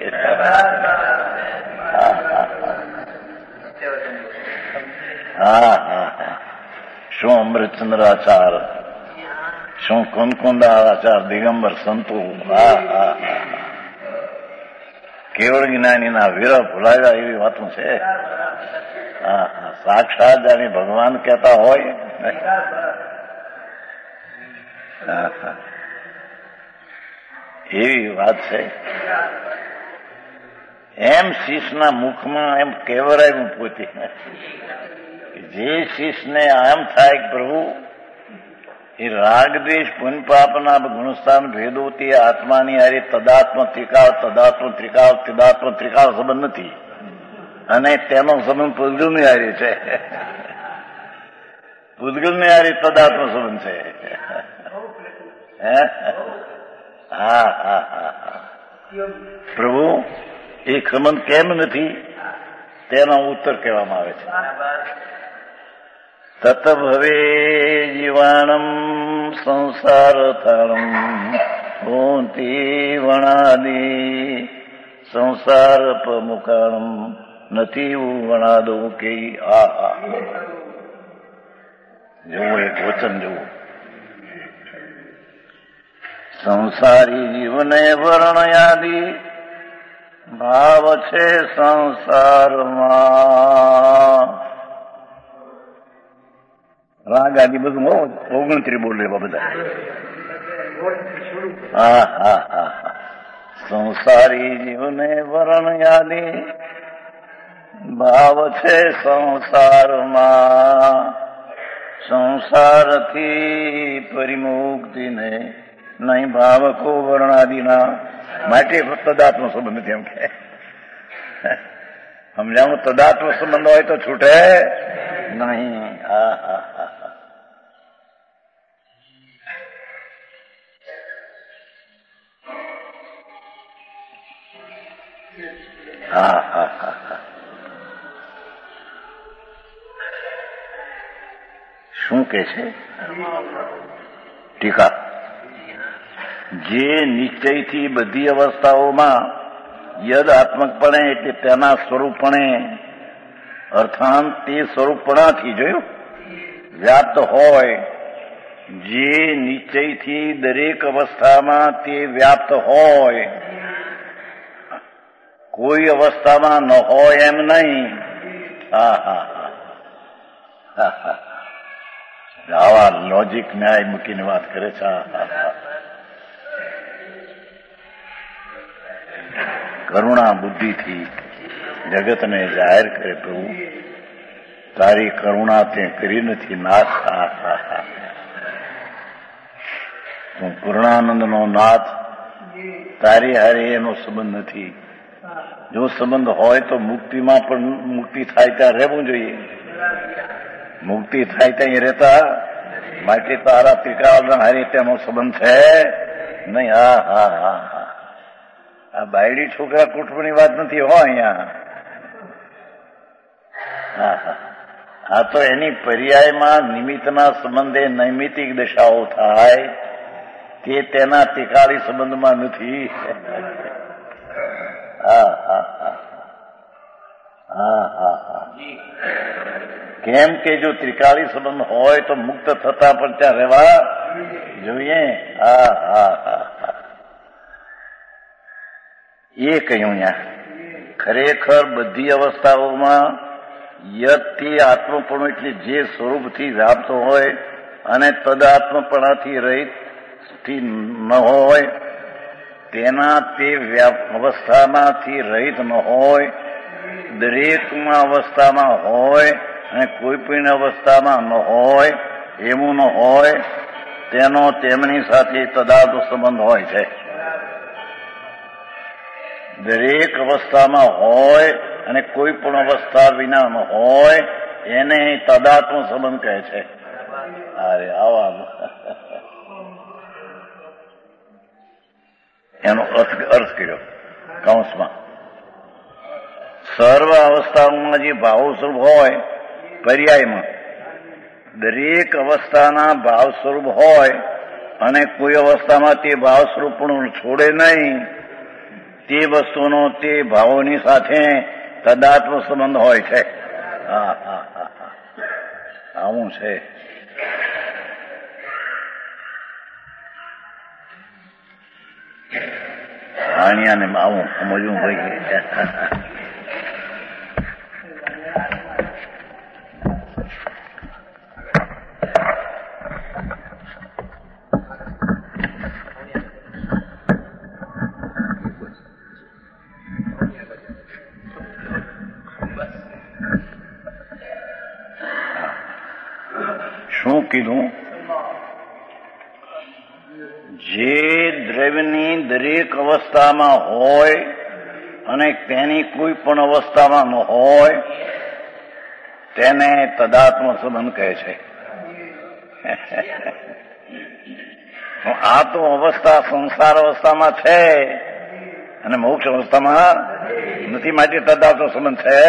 હા હા હા, શું અમૃતચંદ્રાચાર, શું કુંદકુંદાચાર, દિગંબર સંતો. હા હા હા, કેવળ જ્ઞાનીના વિરહ ભૂલાવ્યા એવી વાતો છે. હા હા, સાક્ષાત જાણે ભગવાન કહેતા હોય. એવી વાત છે. એમ શીશના મુખમાં એમ કેવરાયું પોતે, જે શીશને એમ થાય કે પ્રભુ એ રાગ દ્વેષ પુણ્ય પાપના ગુણસ્થાન ભેદો તે આત્માની હારે તદાત્મ ત્રિકાળ સંબંધ નથી અને તેનો સંબંધ પૂતગલની હારે છે. પૂતગલની હારે તદાત્મ સંબંધ છે. હા હા હા, પ્રભુ એક સંબંધ કેમ નથી તેનો ઉત્તર કહેવામાં આવે છે. તત ભવે જીવાણમ સંસારથાણમ ભૂંતિ વણાદિ સંસાર પ્રમુખાણમ નથી વણાદો કે. આ જોવું એક વચન જોવું. સંસારી જીવને વર્ણયાદિ ભાવ છે સંસારમાં. રાગ આદિ બધું 29 બોલ લેવા બધા. હા હા હા હા, સંસારી જીવને વર્ણયાદિ ભાવ છે સંસારમાં. સંસારથી પરિમુક્તિને નહીં ભાવકો વર્ણાદિના માટે તદાત્મ સંબંધ કેમ કે સમજાવું? તદાત્મ સંબંધ હોય તો છૂટે નહીં. હા હા હા, હા હા હા હા. શું કે છે ટીકા? જે નિશ્ચયથી બધી અવસ્થાઓમાં યદાત્મકપણે એટલે તેના સ્વરૂપપણે અર્થાંત તે સ્વરૂપપણાથી જોયું વ્યાપ્ત હોય, જે નિશ્ચયથી દરેક અવસ્થામાં તે વ્યાપ્ત હોય કોઈ અવસ્થામાં ન હોય એમ નહીં. આવા લોજિક ન્યાય મૂકીને વાત કરે છે. કરુણા બુદ્ધિથી જગતને જાહેર કરે, પ્રભુ તારી કરુણા તે કરી નથી નાથ. હું પૂર્ણાનંદનો નાથ, તારી હારે એનો સંબંધ નથી. જો સંબંધ હોય તો મુક્તિમાં પણ મુક્તિ થાય ત્યાં રહેવું જોઈએ. મુક્તિ થાય ત્યાં રહેતા માટે તારા ત્રિકાળના હારે તેનો સંબંધ છે નહીં. આ બાયડી છોકરા કુટુંબની વાત નથી હો અહીંયા. આ તો એની પર્યાયમાં નિમિત્તના સંબંધે નૈમિતિક દશાઓ થાય તે તેના ત્રિકાળી સંબંધમાં નથી. કેમ કે જો ત્રિકાળી સંબંધ હોય તો મુક્ત થતા પણ ત્યાં રહેવા જોઈએ. એ કહ્યું ત્યાં ખરેખર બધી અવસ્થાઓમાં યદથી આત્મપણું એટલે જે સ્વરૂપથી વ્યાપ્ત હોય અને તદાત્મપણાથી રહિત ન હોય તેના તે અવસ્થામાંથી રહિત ન હોય, દરેકમાં અવસ્થામાં હોય અને કોઈ પણ અવસ્થામાં ન હોય એવું ન હોય તેનો તેમની સાથે તદાત્મ સંબંધ હોય છે. દરેક અવસ્થામાં હોય અને કોઈ પણ અવસ્થા વિના ન હોય એને તદાત્મ સંબંધ કહે છે. અરે આવા એનો અર્થ કર્યો કૌંસમાં. સર્વ અવસ્થાઓમાં જે ભાવ સ્વરૂપ હોય પર્યાયમાં દરેક અવસ્થાના ભાવ સ્વરૂપ હોય અને કોઈ અવસ્થામાં તે ભાવ સ્વરૂપ પણ છોડે નહીં, તે વસ્તુનો તે ભાવોની સાથે તદાત્મ સંબંધ હોય છે. આવું છે. વાણિયાને આવું સમજવું હોય. શું કીધું? જે દ્રવ્યની દરેક અવસ્થામાં હોય અને તેની કોઈ પણ અવસ્થામાં ન હોય તેને તદાત્મ સંબંધ કહે છે. આ તો અવસ્થા સંસાર અવસ્થામાં છે અને મોક્ષ અવસ્થામાં નથી, માટે તદાત્મ સંબંધ છે.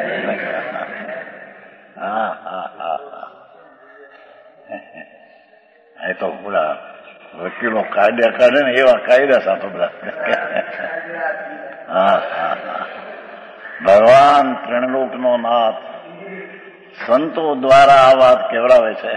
એ તો પૂરા વકીલો કાયદા કાઢે ને એવા કાયદા સાથે બધા. ભગવાન ત્રણલોકનો નાથ સંતો દ્વારા આ વાત કેવડાવે છે.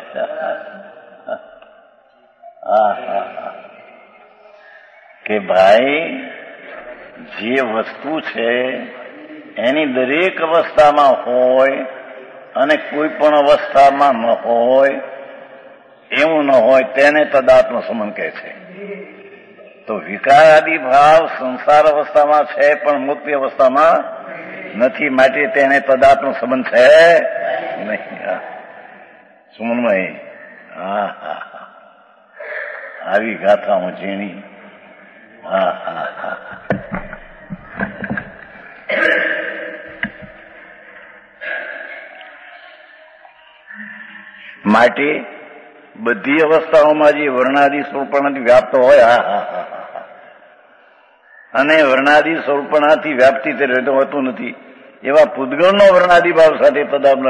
કે ભાઈ જે વસ્તુ છે એની દરેક અવસ્થામાં હોય અને કોઈ પણ અવસ્થામાં ન હોય એવું ન હોય તેને તદાત્મ સંબંધ કહે છે. તો વિકારાદિ ભાવ સંસાર અવસ્થામાં છે પણ મુક્તિ અવસ્થામાં નથી, માટે તેને તદાત્મ સંબંધ છે નહીં. સુમનમય આવી ગાથા હું ઝીણી. માટે બધી અવસ્થાઓમાં જે વર્ણાદિ સ્વરૂપણાથી વ્યાપ્ત હોય અને વર્ણાદિ સ્વરૂપણાથી વ્યાપ્તિ તે રહેતો હોતું નથી એવા પૂતગળનો વર્ણાદિ ભાવ સાથે તદાત્મ.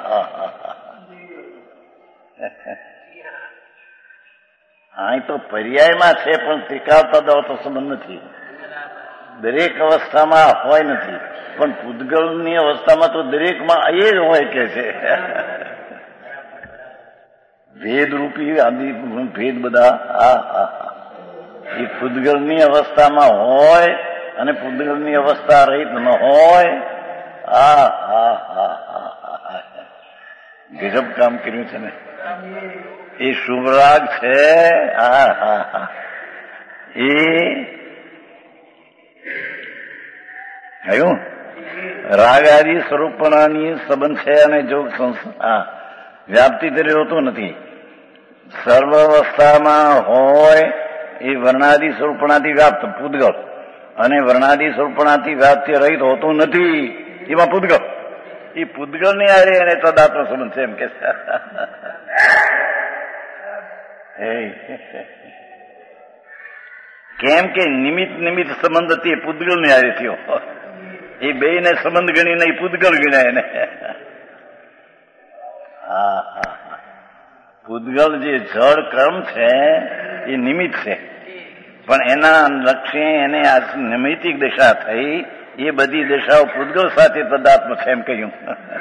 અહીં તો પર્યાયમાં છે પણ ત્રિકાળ તદાત્મ સંબંધ નથી. દરેક અવસ્થામાં હોય નથી પણ પૂતગળની અવસ્થામાં તો દરેકમાં એ જ હોય કે છે. ભેદરૂપી આદિ ભેદ બધા એ પૂતગળની અવસ્થામાં હોય અને પૂતગલની અવસ્થા રહિત ન હોય, ગજબ કામ કર્યું છે ને. એ શુભ રાગ છે. એ કયું રાગ આદિ સ્વરૂપણાની સંબંધ છે અને જોગ સંસ્થા વ્યાપ્તિ તરી હોતું નથી. સર્વ અવસ્થામાં હોય એ વર્ણાદિ સ્વરૂપણાથી વ્યાપ્ત પૂતગલ, અને વર્ણાદિ સ્વરૂપણાથી વ્યાપ્તિ રહિત હોતું નથી એમાં પૂતગલ. એ પૂતગલ ની આરે એને તદાત્મ સંબંધ છે એમ કે કેમ કે નિમિત્ત સંબંધ હતી એ પૂતગલ ની આરે થયો. એ બે ને સંબંધ ગણીને એ પૂતગલ ગણાય એને. પૂતગલ જે જળ કર્મ છે એ નિમિત્ત છે, પણ એના લક્ષ્ય એને આ નૈમિતિક દશા થઈ. એ બધી દશાઓ પૂતગલ સાથે તદાત્મ છે એમ કહ્યું.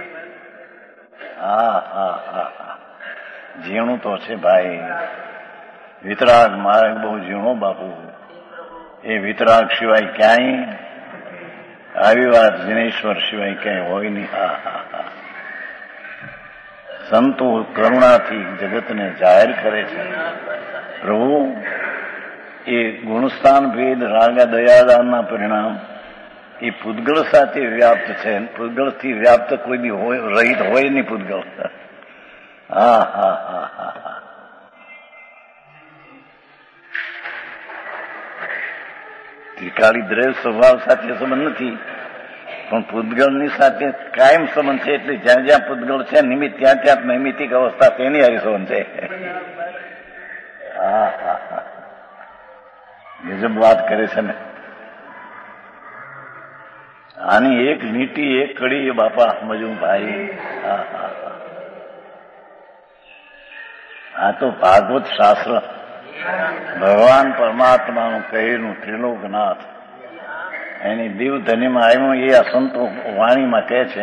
ઝીણું તો છે ભાઈ. વિતરાગ માર્ગ બહુ ઝીણો બાપુ. એ વિતરાગ સિવાય ક્યાંય આવી વાત જીનેશ્વર સિવાય ક્યાંય હોય નહીં. સંતો કરુણાથી જગતને જાહેર કરે છે. પ્રભુ એ ગુણસ્થાન ભેદ રાગ દયાદાનના પરિણામ એ પૂતગલ સાથે વ્યાપ્ત છે. પૂતગલથી વ્યાપ્ત કોઈ બી હોય રહિત હોય નહીં પૂતગલ. ત્રિકાળી દ્રવ્ય સ્વભાવ સાથે સંબંધ નથી, પણ પૂતગલની સાથે કાયમ સંબંધ છે. એટલે જ્યાં જ્યાં પૂતગલ છે નિમિત્ત ત્યાં ત્યાં નૈમિતિક અવસ્થા તેની હારી સંબંધ છે. ગજબ વાત કરે છે ને. આની એક લીટી એક કડી બાપા સમજવું ભાઈ. આ તો ભાગવત શાસ્ત્ર ભગવાન પરમાત્માનું કહેલું ત્રિલોકનાથ એની દીવધનીમાં આવ્યું. એ આ સંતો વાણીમાં કહે છે.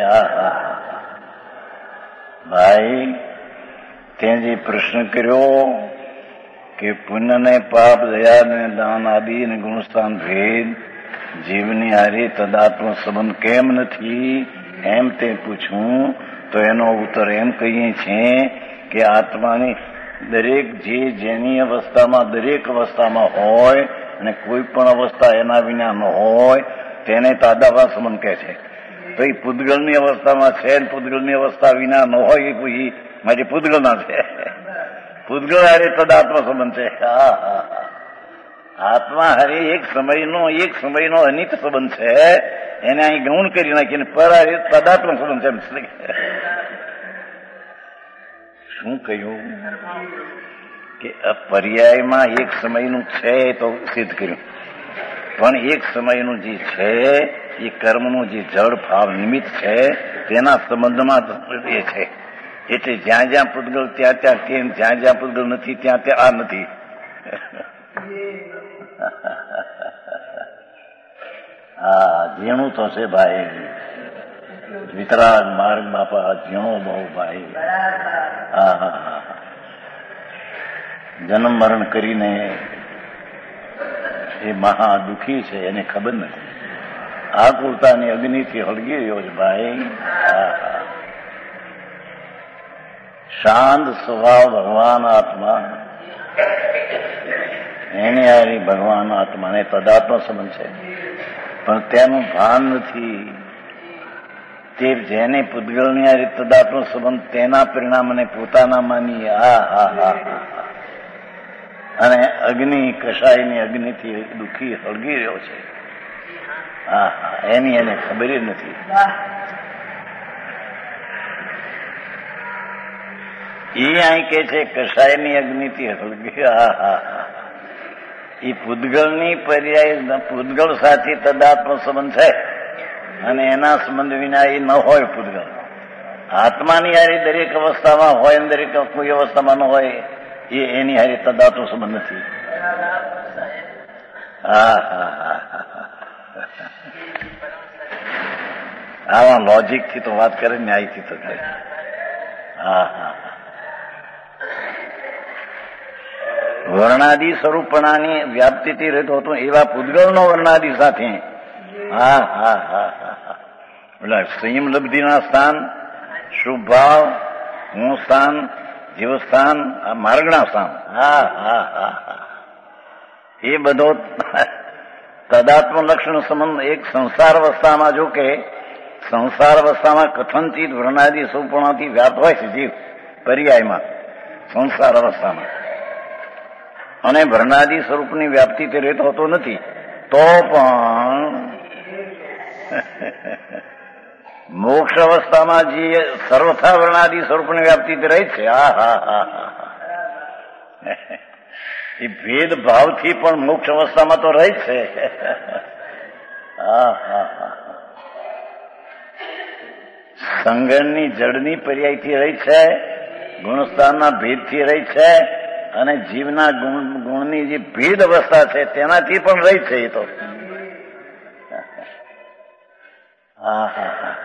ભાઈ તે જે પ્રશ્ન કર્યો કે પુણ્ય ને પાપ દયા ને દાન આદિ ને ગુણસ્થાન ભેદ જીવની હારે તદાત્મ સંબંધ કેમ નથી એમ તે પૂછવું, તો એનો ઉત્તર એમ કહીએ છીએ કે આત્માની દરેક જે જેની અવસ્થામાં દરેક અવસ્થામાં હોય અને કોઈ પણ અવસ્થા એના વિના ન હોય તેને તાદાત્મ સંબંધ કહે છે. તો એ પૂતગલની અવસ્થામાં છે ને પૂતગલની અવસ્થા વિના ન હોય એ મારી પૂતગલના છે. પૂતગલ હારે તદાત્મ સંબંધ છે. આત્મા હારે એક સમયનો અનિત સંબંધ છે. એને અહીં ગૌણ કરી નાખીને પર હારે તદાત્મ સંબંધ છે. શું કહ્યું કે પર્યાયમાં એક સમયનું છે તો સિદ્ધ કર્યું, પણ એક સમયનું જે છે એ કર્મનું જે જળ ભાવ નિમિત્ત છે તેના સંબંધમાં એ છે. એટલે જ્યાં જ્યાં પૂતગલ ત્યાં ત્યાં કેમ, જ્યાં જ્યાં પૂતગલ નથી ત્યાં ત્યાં આ નથી. ઝીણું તો છે ભાઈ. વિતરાગ માર્ગ બાપા ઝીણો બહુ ભાઈ. જન્મ મરણ કરીને એ મહા દુઃખી છે, એને ખબર નથી. આકુરતાની અગ્નિથી હળગી રહ્યો છે ભાઈ. શાંત સ્વભાવ ભગવાન આત્મા એને હારી ભગવાન આત્માને તદાત્મ સંબંધ છે, પણ તેનું ભાન નથી. તે જેને પૂતગલની હારી તદાત્મ સંબંધ તેના પરિણામને પોતાના માની અને અગ્નિ કષાયની અગ્નિથી દુઃખી હળગી રહ્યો છે. એની એને ખબર જ નથી. એ અહીં કે છે કષાયની અગ્નિથી હળગી. એ પૂતગલની પર્યાય પૂતગલ સાથે તદાત્મ સંબંધ છે અને એના સંબંધ વિના એ ન હોય પૂતગલ. આત્માની હારી દરેક અવસ્થામાં હોય અને દરેક કોઈ અવસ્થામાં ન હોય એ એની હારી તદાત્મ સંબંધ નથી. આવા લોજિક થી તો વાત કરે, ન્યાયથી તો કરે. વર્ણાદિ સ્વરૂપણાની વ્યાપ્તિથી રહેતો હતો એવા પૂતગલનો વર્ણાદિ સાથે હા હા હા હા એટલે સંયમ લબ્ધિના સ્થાન, શુભ ભાવ, હું સ્થાન, જીવ સ્થાન, આ માર્ગના સ્થાન. હા હા હા હા એ બધો તદાત્મ લક્ષણ સંબંધ એક સંસાર અવસ્થામાં, જો કે સંસાર અવસ્થામાં કથનચિત વર્ણાદી સુપણાથી વ્યાપ્ત હોય છે જીવ પર્યાયમાં સંસાર અવસ્થામાં, અને વર્ણાદી સ્વરૂપની વ્યાપ્તિ તે રહેતો હોતો નથી. તો પણ મોક્ષ અવસ્થામાં જે સર્વથા વર્ણાદી સ્વરૂપની વ્યાપ્તિ તે રહી છે. હા હા હા હા એ ભેદભાવથી પણ મોક્ષ અવસ્થામાં તો રહી છે. હા હા હા સંગણની જડની પર્યાયથી રહી છે, ગુણસ્થાનના ભેદથી રહી છે, અને જીવના ગુણની જે ભેદ અવસ્થા છે તેનાથી પણ રહી છે. એ તો હા હા હા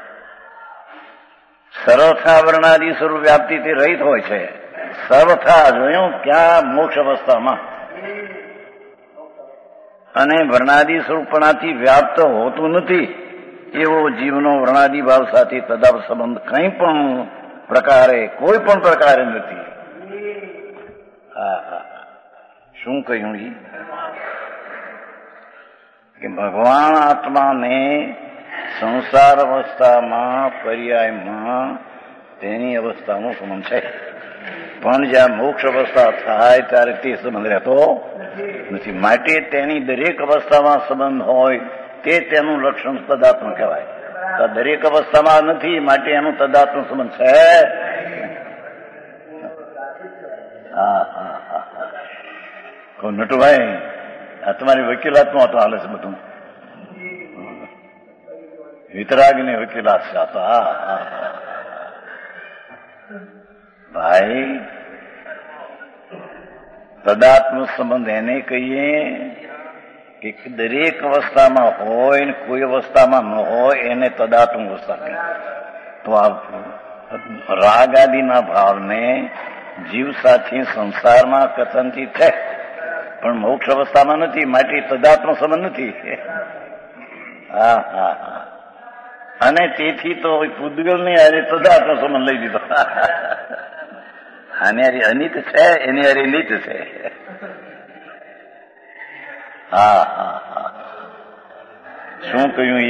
સર્વથા વર્ણાદી સ્વરૂપ વ્યાપ્તિ તે રહિત હોય છે. સર્વથા જોયું ક્યાં મોક્ષ અવસ્થામાં, અને વર્ણાદી સ્વરૂપણાથી વ્યાપ્ત હોતું નથી એવો જીવનો વર્ણાદી ભાવ સાથે તદાપ સંબંધ કંઈ પણ પ્રકારે, કોઈ પણ પ્રકારે નથી. હા હા શું કહ્યું કે ભગવાન આત્માને સંસાર અવસ્થામાં પર્યાયમાં તેની અવસ્થાનો સંબંધ છે, પણ જ્યાં મોક્ષ અવસ્થા થાય ત્યારે તે સંબંધ રહેતો નથી. માટે તેની દરેક અવસ્થામાં સંબંધ હોય તે તેનું લક્ષણ તદાત્મ કહેવાય. તો દરેક અવસ્થામાં નથી, માટે એનું તદાત્મ સંબંધ છે. હા હા હા કહું નટુભાઈ, આ તમારી વકીલાતમાં તો હાલે છે બધું, વિતરાગની વકીલાત છે. હા હા ભાઈ, તદાત્મ સંબંધ એને કહીએ કે દરેક અવસ્થામાં હોય ને કોઈ અવસ્થામાં ન હોય એને તદાત્મ અવસ્થા કહે. તો આ રાગ આદિના ભાવને જીવ સાથે સંસારમાં કથનથી છે, પણ મોક્ષ અવસ્થામાં નથી, માટે તદાત્મ સંબંધ નથી. હા હા હા અને તેથી તો પૂદગલની હારે તદાત્મ સંબંધ લઈ દીધો. આની હારી અનિત છે, એની હારી નિત છે. હા હા હા શું કહ્યું?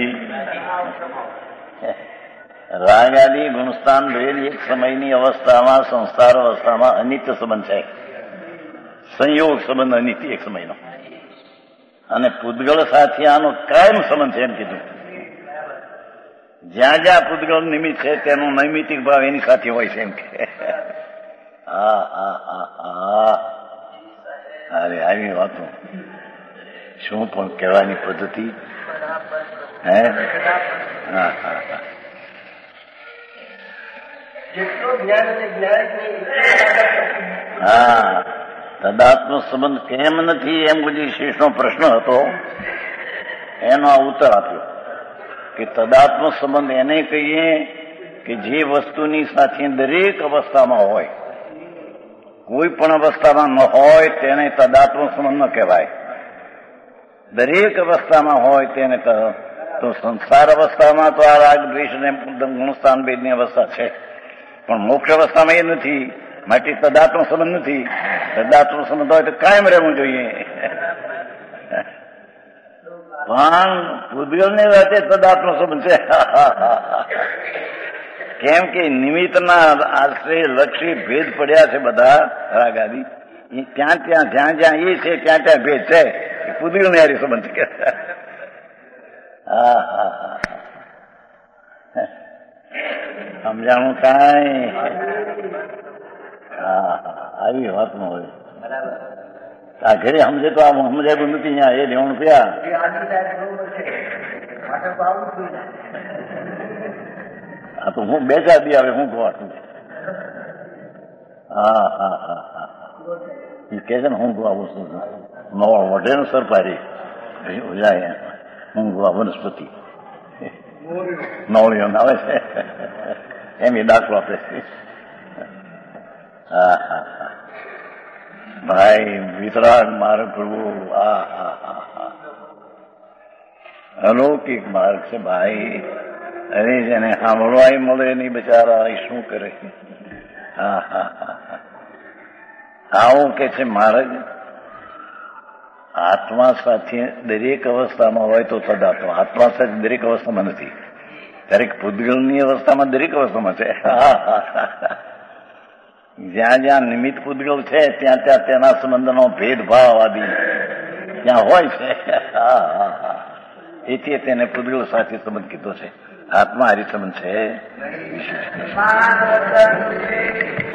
રાગ આદિ ગુણસ્થાન ભેદ એક સમયની અવસ્થામાં સંસાર અવસ્થામાં અનિત્ય સંબંધ છે, સંયોગ સંબંધ અનિત્ય એક સમયનો, અને પૂદગળ સાથે આનો કાયમ સંબંધ છે એમ કીધું. જ્યાં જ્યાં પૂદગળ નિમિત્ત છે તેનો નૈમિતિક ભાવ એની સાથે હોય છે એમ કે. હા હા હા હા અરે આવી વાતો શું પણ કહેવાની પદ્ધતિ. હે હા હા હા હા તદાત્મ સંબંધ કેમ નથી એમ બધી શેષનો પ્રશ્ન હતો, એનો આ ઉત્તર આપ્યો કે તદાત્મ સંબંધ એને કહીએ કે જે વસ્તુની સાથે દરેક અવસ્થામાં હોય, કોઈ પણ અવસ્થામાં ન હોય તેને તદાત્મ સંબંધ ન કહેવાય. દરેક અવસ્થામાં હોય તેને તો સંસાર અવસ્થામાં તો આ રાગ દ્વેષ ને ગુણસ્થાન ભેદની અવસ્થા છે, પણ મોક્ષ અવસ્થામાં એ નથી, માટે તદાત્મ સંબંધ નથી. તદાત્મ સંબંધ હોય તો કાયમ રહેવું જોઈએ, પણ પૂદગલની વાતે તદાત્મ સંબંધ છે. કેમ કે નિમિત્તના આશ્રય લક્ષી ભેદ પડ્યા છે બધા રાગ આદિ, ત્યાં ત્યાં જ્યાં જ્યાં એ છે ત્યાં ત્યાં ભેદ છે. પૂદગલની હારી સંબંધ છે. હા હા હા સમજાણું કાંઈ? હા આવી વાત ન હોય. આ ઘરે સમજે તો આ સમજાયું નથી, ત્યાં એ લેવાનું પ્યા. હા તો હું 2-4 દી આવે હું ગવાતું. હા હા હા હા એ કે છે ને હું ગવા વસ્તુ નવા વઢે ને સરપારી જાય હું ગવા વનસ્પતિ નવળીઓ આવે છે એમ એ દાખલો આપે છે. હા હા હા ભાઈ વિતરાગ માર્ગ કરવું. હા હા હા હા અલૌકિક માર્ગ છે ભાઈ. અરે જેને સાંભળવાય મળે નહીં બિચારા એ શું કરે. હા હા હા આવું કે છે મહારાજ, આત્મા સાથે દરેક અવસ્થામાં હોય તો સદાત્મા, આત્મા સાથે દરેક અવસ્થામાં નથી. દરેક પૂતગલની અવસ્થામાં દરેક અવસ્થામાં છે. જ્યાં જ્યાં નિમિત્ત પૂતગલ છે ત્યાં ત્યાં તેના સંબંધનો ભેદભાવ આદિ ત્યાં હોય છે. એથી તેને પૂતગલ સાથે સંબંધ કીધો છે. આત્મા હરિ સંબંધ છે.